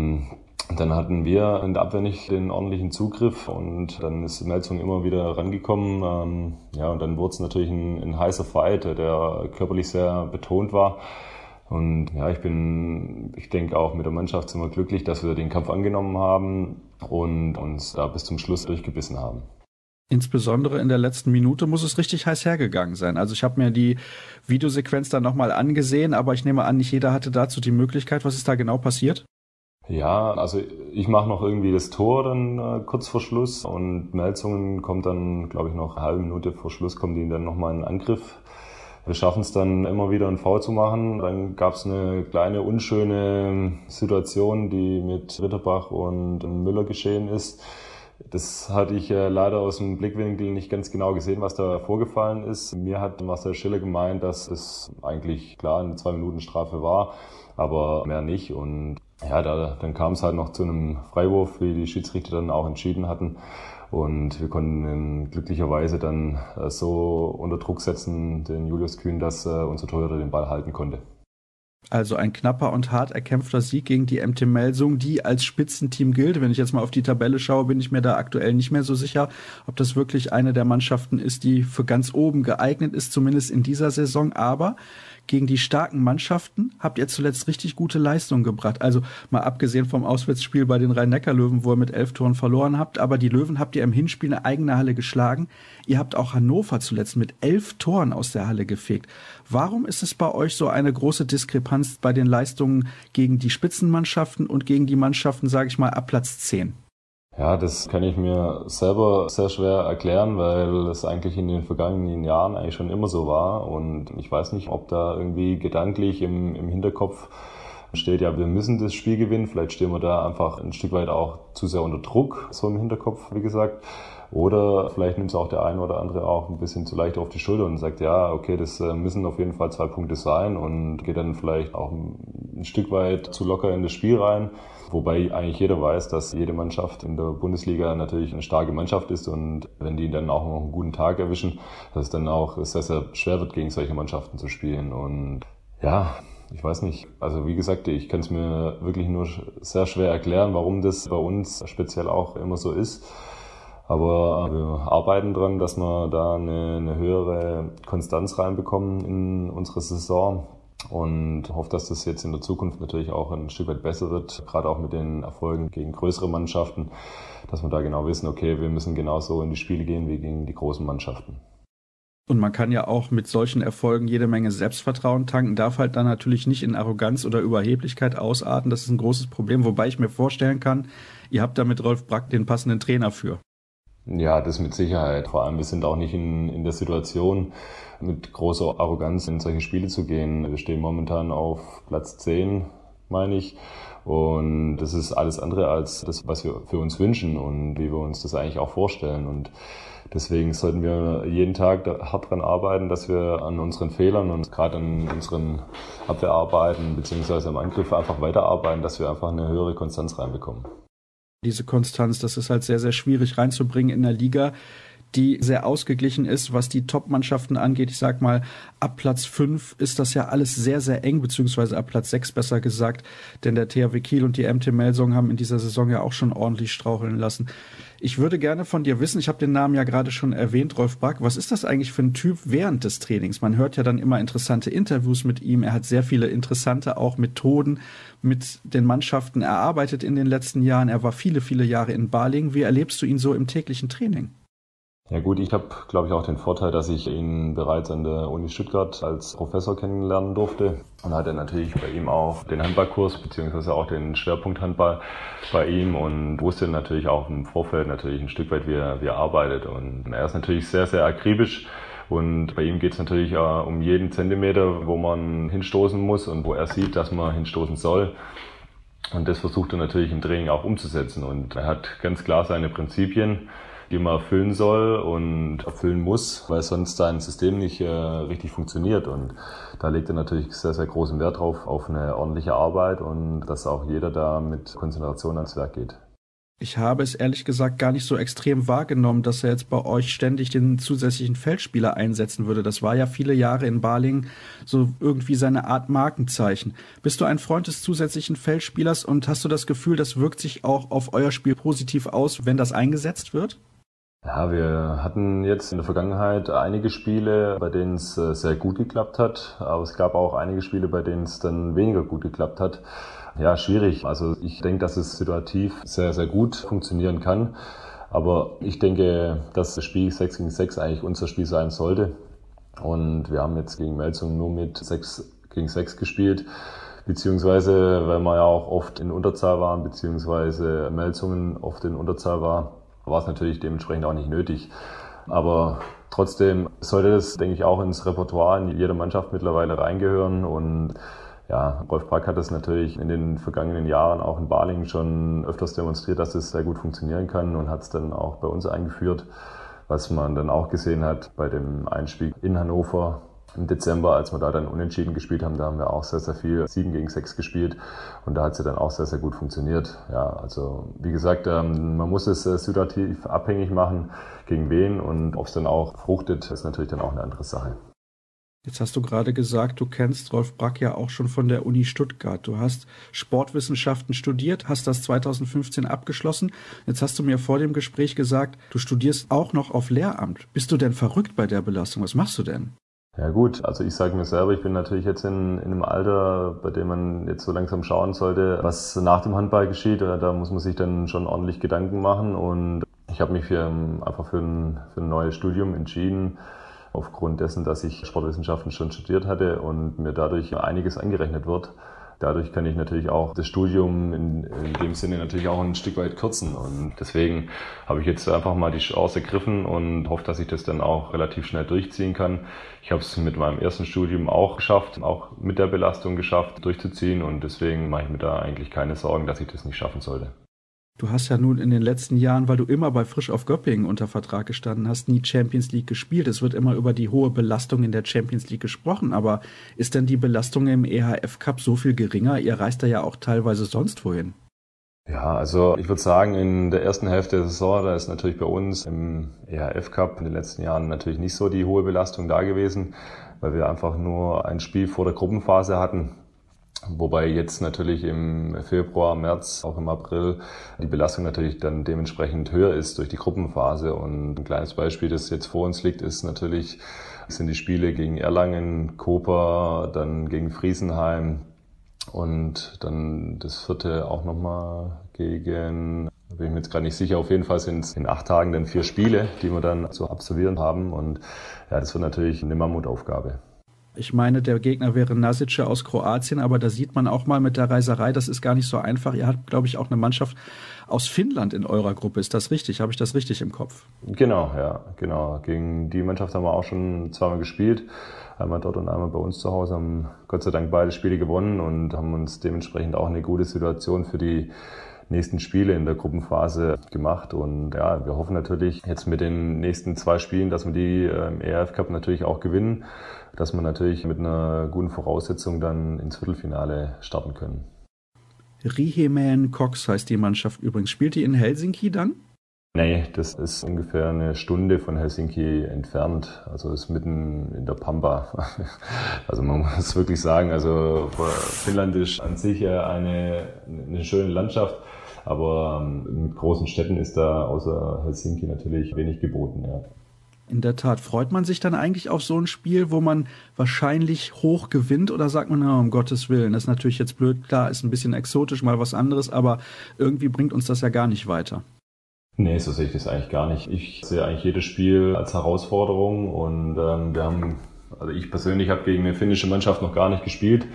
dann hatten wir in der Abwehr nicht den ordentlichen Zugriff und dann ist Melsung immer wieder rangekommen. Ja, und dann wurde es natürlich ein heißer Fight, der körperlich sehr betont war. Und ja, ich denke auch mit der Mannschaft sind wir glücklich, dass wir den Kampf angenommen haben und uns da bis zum Schluss durchgebissen haben. Insbesondere in der letzten Minute muss es richtig heiß hergegangen sein. Also ich habe mir die Videosequenz dann nochmal angesehen, aber ich nehme an, nicht jeder hatte dazu die Möglichkeit. Was ist da genau passiert? Ja, also ich mache noch irgendwie das Tor dann kurz vor Schluss und Melsungen kommt dann, glaube ich, noch eine halbe Minute vor Schluss, kommen die dann nochmal in Angriff. Wir schaffen es dann immer wieder einen Foul zu machen. Dann gab es eine kleine unschöne Situation, die mit Ritterbach und Müller geschehen ist. Das hatte ich leider aus dem Blickwinkel nicht ganz genau gesehen, was da vorgefallen ist. Mir hat Marcel Schiller gemeint, dass es eigentlich klar eine 2-Minuten-Strafe war, aber mehr nicht. Und ja, dann kam es halt noch zu einem Freiwurf, wie die Schiedsrichter dann auch entschieden hatten. Und wir konnten ihn glücklicherweise dann so unter Druck setzen, den Julius Kühn, dass unser Torhüter den Ball halten konnte. Also ein knapper und hart erkämpfter Sieg gegen die MT Melsung, die als Spitzenteam gilt. Wenn ich jetzt mal auf die Tabelle schaue, bin ich mir da aktuell nicht mehr so sicher, ob das wirklich eine der Mannschaften ist, die für ganz oben geeignet ist, zumindest in dieser Saison. Aber gegen die starken Mannschaften habt ihr zuletzt richtig gute Leistungen gebracht. Also mal abgesehen vom Auswärtsspiel bei den Rhein-Neckar-Löwen, wo ihr mit 11 Toren verloren habt. Aber die Löwen habt ihr im Hinspiel eine eigene Halle geschlagen. Ihr habt auch Hannover zuletzt mit 11 Toren aus der Halle gefegt. Warum ist es bei euch so eine große Diskrepanz bei den Leistungen gegen die Spitzenmannschaften und gegen die Mannschaften, sage ich mal, ab Platz 10? Ja, das kann ich mir selber sehr schwer erklären, weil es eigentlich in den vergangenen Jahren eigentlich schon immer so war. Und ich weiß nicht, ob da irgendwie gedanklich im Hinterkopf steht, ja, wir müssen das Spiel gewinnen. Vielleicht stehen wir da einfach ein Stück weit auch zu sehr unter Druck, so im Hinterkopf, wie gesagt. Oder vielleicht nimmt es auch der eine oder andere auch ein bisschen zu leicht auf die Schulter und sagt, ja, okay, das müssen auf jeden Fall 2 Punkte sein und geht dann vielleicht auch ein Stück weit zu locker in das Spiel rein. Wobei eigentlich jeder weiß, dass jede Mannschaft in der Bundesliga natürlich eine starke Mannschaft ist und wenn die dann auch noch einen guten Tag erwischen, dass es dann auch sehr, sehr schwer wird, gegen solche Mannschaften zu spielen. Und ja, ich weiß nicht, also wie gesagt, ich kann es mir wirklich nur sehr schwer erklären, warum das bei uns speziell auch immer so ist. Aber wir arbeiten dran, dass wir da eine höhere Konstanz reinbekommen in unsere Saison. und hoffe, dass das jetzt in der Zukunft natürlich auch ein Stück weit besser wird, gerade auch mit den Erfolgen gegen größere Mannschaften, dass wir da genau wissen, okay, wir müssen genauso in die Spiele gehen wie gegen die großen Mannschaften. Und man kann ja auch mit solchen Erfolgen jede Menge Selbstvertrauen tanken, darf halt dann natürlich nicht in Arroganz oder Überheblichkeit ausarten. Das ist ein großes Problem, wobei ich mir vorstellen kann, ihr habt da mit Rolf Brack den passenden Trainer für. Ja, das mit Sicherheit. Vor allem, wir sind auch nicht in der Situation, mit großer Arroganz in solche Spiele zu gehen. Wir stehen momentan auf Platz 10, meine ich. Und das ist alles andere als das, was wir für uns wünschen und wie wir uns das eigentlich auch vorstellen. Und deswegen sollten wir jeden Tag hart daran arbeiten, dass wir an unseren Fehlern und gerade an unseren Abwehrarbeiten beziehungsweise am Angriff einfach weiterarbeiten, dass wir einfach eine höhere Konstanz reinbekommen. Diese Konstanz, das ist halt sehr, sehr schwierig reinzubringen in der Liga, die sehr ausgeglichen ist, was die Top-Mannschaften angeht. Ich sag mal, ab Platz 5 ist das ja alles sehr, sehr eng, beziehungsweise ab Platz 6 besser gesagt, denn der THW Kiel und die MT Melsungen haben in dieser Saison ja auch schon ordentlich straucheln lassen. Ich würde gerne von dir wissen, ich habe den Namen ja gerade schon erwähnt, Rolf Brack, was ist das eigentlich für ein Typ während des Trainings? Man hört ja dann immer interessante Interviews mit ihm, er hat sehr viele interessante auch Methoden mit den Mannschaften erarbeitet in den letzten Jahren, er war viele, viele Jahre in Balingen. Wie erlebst du ihn so im täglichen Training? Ja gut, ich habe, glaube ich, auch den Vorteil, dass ich ihn bereits an der Uni Stuttgart als Professor kennenlernen durfte und hatte natürlich bei ihm auch den Handballkurs beziehungsweise auch den Schwerpunkt Handball bei ihm und wusste natürlich auch im Vorfeld natürlich ein Stück weit, wie er arbeitet. Und er ist natürlich sehr, sehr akribisch und bei ihm geht es natürlich um jeden Zentimeter, wo man hinstoßen muss und wo er sieht, dass man hinstoßen soll. Und das versucht er natürlich im Training auch umzusetzen und er hat ganz klar seine Prinzipien, die man erfüllen soll und erfüllen muss, weil sonst sein System nicht richtig funktioniert. Und da legt er natürlich sehr, sehr großen Wert drauf, auf eine ordentliche Arbeit und dass auch jeder da mit Konzentration ans Werk geht. Ich habe es ehrlich gesagt gar nicht so extrem wahrgenommen, dass er jetzt bei euch ständig den zusätzlichen Feldspieler einsetzen würde. Das war ja viele Jahre in Balingen so irgendwie seine Art Markenzeichen. Bist du ein Freund des zusätzlichen Feldspielers und hast du das Gefühl, das wirkt sich auch auf euer Spiel positiv aus, wenn das eingesetzt wird? Ja, wir hatten jetzt in der Vergangenheit einige Spiele, bei denen es sehr gut geklappt hat, aber es gab auch einige Spiele, bei denen es dann weniger gut geklappt hat. Ja, schwierig. Also ich denke, dass es situativ sehr, sehr gut funktionieren kann, aber ich denke, dass das Spiel 6 gegen 6 eigentlich unser Spiel sein sollte und wir haben jetzt gegen Melsungen nur mit 6 gegen 6 gespielt, beziehungsweise weil wir ja auch oft in Unterzahl waren, beziehungsweise Melsungen oft in Unterzahl war es natürlich dementsprechend auch nicht nötig. Aber trotzdem sollte das, denke ich, auch ins Repertoire in jeder Mannschaft mittlerweile reingehören. Und ja, Rolf Brack hat das natürlich in den vergangenen Jahren auch in Balingen schon öfters demonstriert, dass es sehr gut funktionieren kann und hat es dann auch bei uns eingeführt, was man dann auch gesehen hat bei dem Einspiel in Hannover im Dezember, als wir da dann unentschieden gespielt haben, da haben wir auch sehr, sehr viel 7 gegen 6 gespielt und da hat es ja dann auch sehr, sehr gut funktioniert. Ja, also wie gesagt, man muss es situativ abhängig machen, gegen wen und ob es dann auch fruchtet, ist natürlich dann auch eine andere Sache. Jetzt hast du gerade gesagt, du kennst Rolf Brack ja auch schon von der Uni Stuttgart. Du hast Sportwissenschaften studiert, hast das 2015 abgeschlossen. Jetzt hast du mir vor dem Gespräch gesagt, du studierst auch noch auf Lehramt. Bist du denn verrückt bei der Belastung? Was machst du denn? Ja gut, also ich sage mir selber, ich bin natürlich jetzt in einem Alter, bei dem man jetzt so langsam schauen sollte, was nach dem Handball geschieht. Da muss man sich dann schon ordentlich Gedanken machen und ich habe mich einfach für ein neues Studium entschieden, aufgrund dessen, dass ich Sportwissenschaften schon studiert hatte und mir dadurch einiges angerechnet wird. Dadurch kann ich natürlich auch das Studium in dem Sinne natürlich auch ein Stück weit kürzen. Und deswegen habe ich jetzt einfach mal die Chance ergriffen und hoffe, dass ich das dann auch relativ schnell durchziehen kann. Ich habe es mit meinem ersten Studium auch geschafft, auch mit der Belastung geschafft, durchzuziehen. Und deswegen mache ich mir da eigentlich keine Sorgen, dass ich das nicht schaffen sollte. Du hast ja nun in den letzten Jahren, weil du immer bei Frisch auf Göppingen unter Vertrag gestanden hast, nie Champions League gespielt. Es wird immer über die hohe Belastung in der Champions League gesprochen, aber ist denn die Belastung im EHF Cup so viel geringer? Ihr reist da ja auch teilweise sonst wohin. Ja, also ich würde sagen, in der ersten Hälfte der Saison, da ist natürlich bei uns im EHF Cup in den letzten Jahren natürlich nicht so die hohe Belastung da gewesen, weil wir einfach nur ein Spiel vor der Gruppenphase hatten. Wobei jetzt natürlich im Februar, März, auch im April die Belastung natürlich dann dementsprechend höher ist durch die Gruppenphase. Und ein kleines Beispiel, das jetzt vor uns liegt, sind die Spiele gegen Erlangen, Koper, dann gegen Friesenheim und dann das vierte auch nochmal gegen, da bin ich mir jetzt gerade nicht sicher, auf jeden Fall sind es in 8 Tagen dann 4 Spiele, die wir dann zu absolvieren haben. Und ja, das wird natürlich eine Mammutaufgabe. Ich meine, der Gegner wäre Nasice aus Kroatien, aber da sieht man auch mal mit der Reiserei, das ist gar nicht so einfach. Ihr habt, glaube ich, auch eine Mannschaft aus Finnland in eurer Gruppe. Ist das richtig? Habe ich das richtig im Kopf? Genau, ja, genau. Gegen die Mannschaft haben wir auch schon 2-mal gespielt. Einmal dort und einmal bei uns zu Hause, haben Gott sei Dank beide Spiele gewonnen und haben uns dementsprechend auch eine gute Situation für die nächsten Spiele in der Gruppenphase gemacht. Und ja, wir hoffen natürlich jetzt mit den nächsten 2 Spielen, dass wir die im ERF Cup natürlich auch gewinnen, dass wir natürlich mit einer guten Voraussetzung dann ins Viertelfinale starten können. Riihimäen Cox heißt die Mannschaft übrigens. Spielt die in Helsinki dann? Nee, das ist ungefähr eine Stunde von Helsinki entfernt. Also ist mitten in der Pampa. Also man muss wirklich sagen, also Finnland ist an sich eine schöne Landschaft, aber mit großen Städten ist da außer Helsinki natürlich wenig geboten, ja. In der Tat. Freut man sich dann eigentlich auf so ein Spiel, wo man wahrscheinlich hoch gewinnt, oder sagt man, um Gottes Willen, das ist natürlich jetzt blöd, klar, ist ein bisschen exotisch, mal was anderes, aber irgendwie bringt uns das ja gar nicht weiter. Nee, so sehe ich das eigentlich gar nicht. Ich sehe eigentlich jedes Spiel als Herausforderung und ich persönlich habe gegen eine finnische Mannschaft noch gar nicht gespielt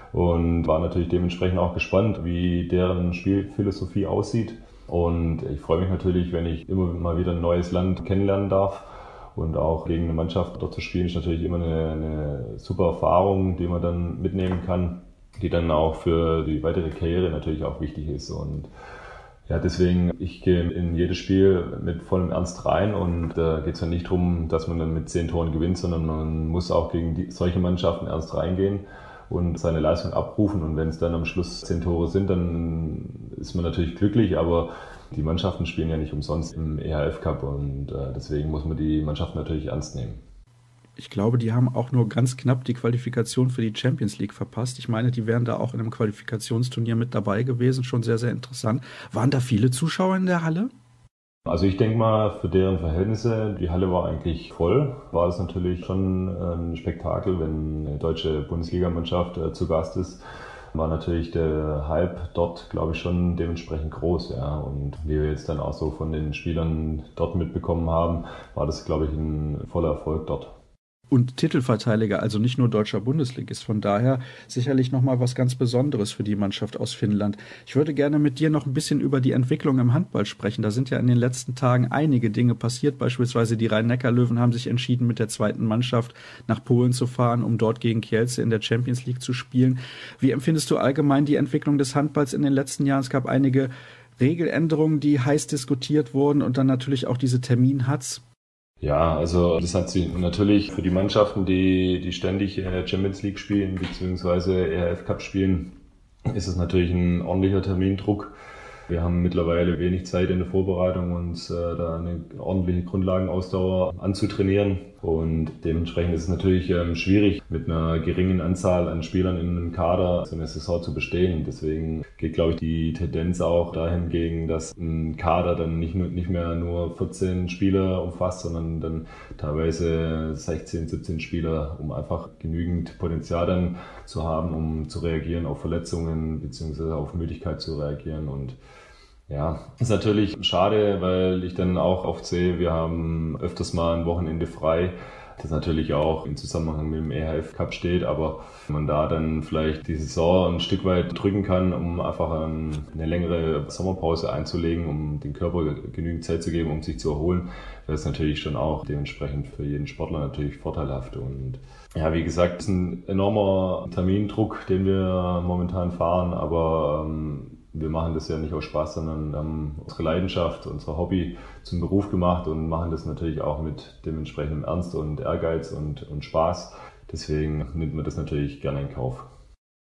und war natürlich dementsprechend auch gespannt, wie deren Spielphilosophie aussieht. Und ich freue mich natürlich, wenn ich immer mal wieder ein neues Land kennenlernen darf. Und auch gegen eine Mannschaft dort zu spielen, ist natürlich immer eine super Erfahrung, die man dann mitnehmen kann, die dann auch für die weitere Karriere natürlich auch wichtig ist. Und ja, deswegen, ich gehe in jedes Spiel mit vollem Ernst rein und da geht es ja nicht darum, dass man dann mit 10 Toren gewinnt, sondern man muss auch gegen solche Mannschaften ernst reingehen und seine Leistung abrufen. Und wenn es dann am Schluss 10 Tore sind, dann ist man natürlich glücklich, aber die Mannschaften spielen ja nicht umsonst im EHF Cup und deswegen muss man die Mannschaften natürlich ernst nehmen. Ich glaube, die haben auch nur ganz knapp die Qualifikation für die Champions League verpasst. Ich meine, die wären da auch in einem Qualifikationsturnier mit dabei gewesen. Schon sehr, sehr interessant. Waren da viele Zuschauer in der Halle? Also ich denke mal, für deren Verhältnisse, die Halle war eigentlich voll. War es natürlich schon ein Spektakel, wenn eine deutsche Bundesligamannschaft zu Gast ist. War natürlich der Hype dort, glaube ich, schon dementsprechend groß, ja. Und wie wir jetzt dann auch so von den Spielern dort mitbekommen haben, war das, glaube ich, ein voller Erfolg dort. Und Titelverteidiger, also nicht nur deutscher Bundesligist. Von daher sicherlich nochmal was ganz Besonderes für die Mannschaft aus Finnland. Ich würde gerne mit dir noch ein bisschen über die Entwicklung im Handball sprechen. Da sind ja in den letzten Tagen einige Dinge passiert. Beispielsweise die Rhein-Neckar-Löwen haben sich entschieden, mit der 2. Mannschaft nach Polen zu fahren, um dort gegen Kielce in der Champions League zu spielen. Wie empfindest du allgemein die Entwicklung des Handballs in den letzten Jahren? Es gab einige Regeländerungen, die heiß diskutiert wurden und dann natürlich auch diese Termin-Hats. Ja, also das hat sie natürlich für die Mannschaften, die ständig in der Champions League spielen, beziehungsweise EHF Cup spielen, ist es natürlich ein ordentlicher Termindruck. Wir haben mittlerweile wenig Zeit in der Vorbereitung, uns da eine ordentliche Grundlagenausdauer anzutrainieren. Und dementsprechend ist es natürlich schwierig, mit einer geringen Anzahl an Spielern in einem Kader so eine Saison zu bestehen. Deswegen geht, glaube ich, die Tendenz auch dahingegen, dass ein Kader dann nicht mehr nur 14 Spieler umfasst, sondern dann teilweise 16, 17 Spieler, um einfach genügend Potenzial dann zu haben, um zu reagieren auf Verletzungen bzw. auf Müdigkeit zu reagieren. Und ja, ist natürlich schade, weil ich dann auch oft sehe, wir haben öfters mal ein Wochenende frei, das natürlich auch im Zusammenhang mit dem EHF Cup steht, aber wenn man da dann vielleicht die Saison ein Stück weit drücken kann, um einfach eine längere Sommerpause einzulegen, um dem Körper genügend Zeit zu geben, um sich zu erholen, wäre es natürlich schon auch dementsprechend für jeden Sportler natürlich vorteilhaft. Und ja, wie gesagt, es ist ein enormer Termindruck, den wir momentan fahren, aber wir machen das ja nicht aus Spaß, sondern haben unsere Leidenschaft, unser Hobby zum Beruf gemacht und machen das natürlich auch mit dementsprechendem Ernst und Ehrgeiz und Spaß. Deswegen nimmt man das natürlich gerne in Kauf.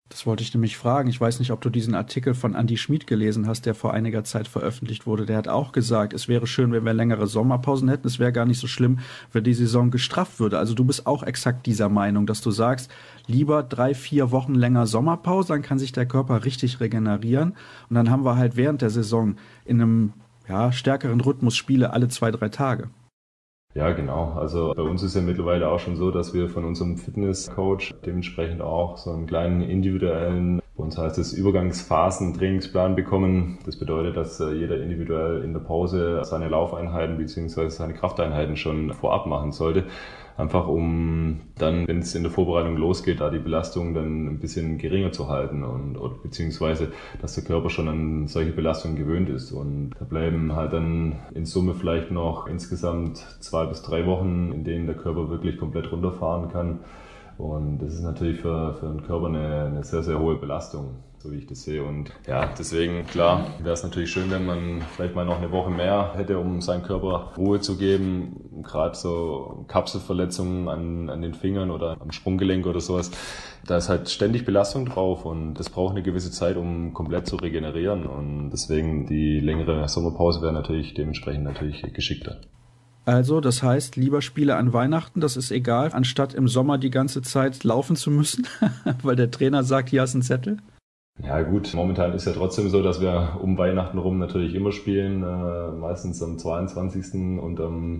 Das wollte ich nämlich fragen. Ich weiß nicht, ob du diesen Artikel von Andy Schmid gelesen hast, der vor einiger Zeit veröffentlicht wurde. Der hat auch gesagt, es wäre schön, wenn wir längere Sommerpausen hätten. Es wäre gar nicht so schlimm, wenn die Saison gestrafft würde. Also du bist auch exakt dieser Meinung, dass du sagst, lieber 3-4 Wochen länger Sommerpause, dann kann sich der Körper richtig regenerieren. Und dann haben wir halt während der Saison in einem stärkeren Rhythmus Spiele alle 2-3 Tage. Ja, genau. Also bei uns ist ja mittlerweile auch schon so, dass wir von unserem Fitnesscoach dementsprechend auch so einen kleinen individuellen, bei uns heißt es Übergangsphasen-Trainingsplan bekommen. Das bedeutet, dass jeder individuell in der Pause seine Laufeinheiten bzw. seine Krafteinheiten schon vorab machen sollte. Einfach um dann, wenn es in der Vorbereitung losgeht, da die Belastung dann ein bisschen geringer zu halten oder beziehungsweise, dass der Körper schon an solche Belastungen gewöhnt ist. Und da bleiben halt dann in Summe vielleicht noch insgesamt 2 bis 3 Wochen, in denen der Körper wirklich komplett runterfahren kann. Und das ist natürlich für den Körper eine sehr, sehr hohe Belastung, so wie ich das sehe. Und ja, deswegen, klar, wäre es natürlich schön, wenn man vielleicht mal noch eine Woche mehr hätte, um seinem Körper Ruhe zu geben. Gerade so Kapselverletzungen an den Fingern oder am Sprunggelenk oder sowas. Da ist halt ständig Belastung drauf und das braucht eine gewisse Zeit, um komplett zu regenerieren. Und deswegen die längere Sommerpause wäre dementsprechend geschickter. Also, das heißt, lieber Spiele an Weihnachten, das ist egal, anstatt im Sommer die ganze Zeit laufen zu müssen, weil der Trainer sagt, hier hast du einen Zettel? Ja gut, momentan ist ja trotzdem so, dass wir um Weihnachten rum natürlich immer spielen, meistens am 22. und am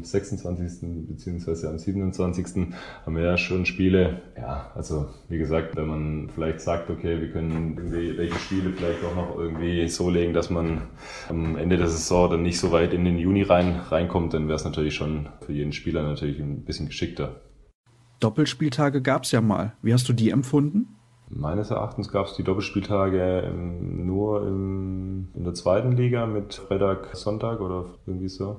26. beziehungsweise am 27. haben wir ja schon Spiele. Ja, also wie gesagt, wenn man vielleicht sagt, okay, wir können irgendwie welche Spiele vielleicht auch noch irgendwie so legen, dass man am Ende der Saison dann nicht so weit in den Juni reinkommt, dann wäre es natürlich schon für jeden Spieler natürlich ein bisschen geschickter. Doppelspieltage gab's ja mal. Wie hast du die empfunden? Meines Erachtens gab es die Doppelspieltage nur in der zweiten Liga mit Freitag, Sonntag oder irgendwie so.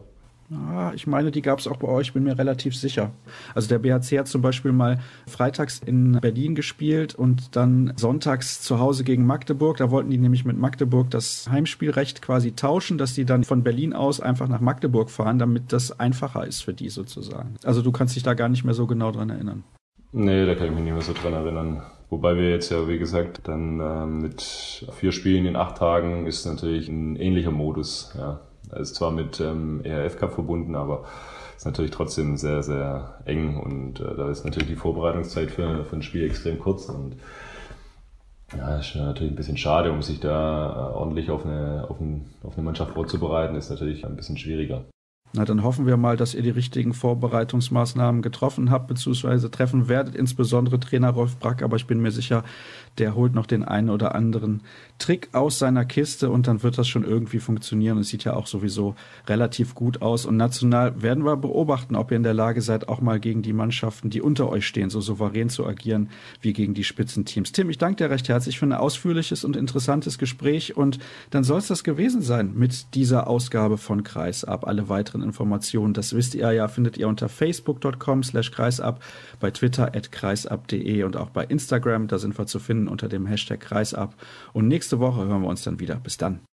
Ich meine, die gab es auch bei euch, bin mir relativ sicher. Also der BHC hat zum Beispiel mal freitags in Berlin gespielt und dann sonntags zu Hause gegen Magdeburg. Da wollten die nämlich mit Magdeburg das Heimspielrecht quasi tauschen, dass die dann von Berlin aus einfach nach Magdeburg fahren, damit das einfacher ist für die sozusagen. Also du kannst dich da gar nicht mehr so genau dran erinnern. Nee, da kann ich mich nicht mehr so dran erinnern. Wobei wir jetzt ja, wie gesagt, dann mit 4 Spielen in 8 Tagen ist natürlich ein ähnlicher Modus. Ja. Er ist zwar mit ERF Cup verbunden, aber ist natürlich trotzdem sehr, sehr eng und da ist natürlich die Vorbereitungszeit für ein Spiel extrem kurz und ja, ist natürlich ein bisschen schade, um sich da ordentlich auf eine Mannschaft vorzubereiten, ist natürlich ein bisschen schwieriger. Na, dann hoffen wir mal, dass ihr die richtigen Vorbereitungsmaßnahmen getroffen habt, beziehungsweise treffen werdet, insbesondere Trainer Rolf Brack, aber ich bin mir sicher, der holt noch den einen oder anderen Trick aus seiner Kiste und dann wird das schon irgendwie funktionieren. Es sieht ja auch sowieso relativ gut aus und national werden wir beobachten, ob ihr in der Lage seid, auch mal gegen die Mannschaften, die unter euch stehen, so souverän zu agieren wie gegen die Spitzenteams. Tim, ich danke dir recht herzlich für ein ausführliches und interessantes Gespräch und dann soll es das gewesen sein mit dieser Ausgabe von Kreisab. Alle weiteren Informationen, das wisst ihr ja, findet ihr unter facebook.com/kreisab, bei Twitter @kreisab.de und auch bei Instagram, da sind wir zu finden unter dem Hashtag Kreisab. Und nächste Woche hören wir uns dann wieder. Bis dann.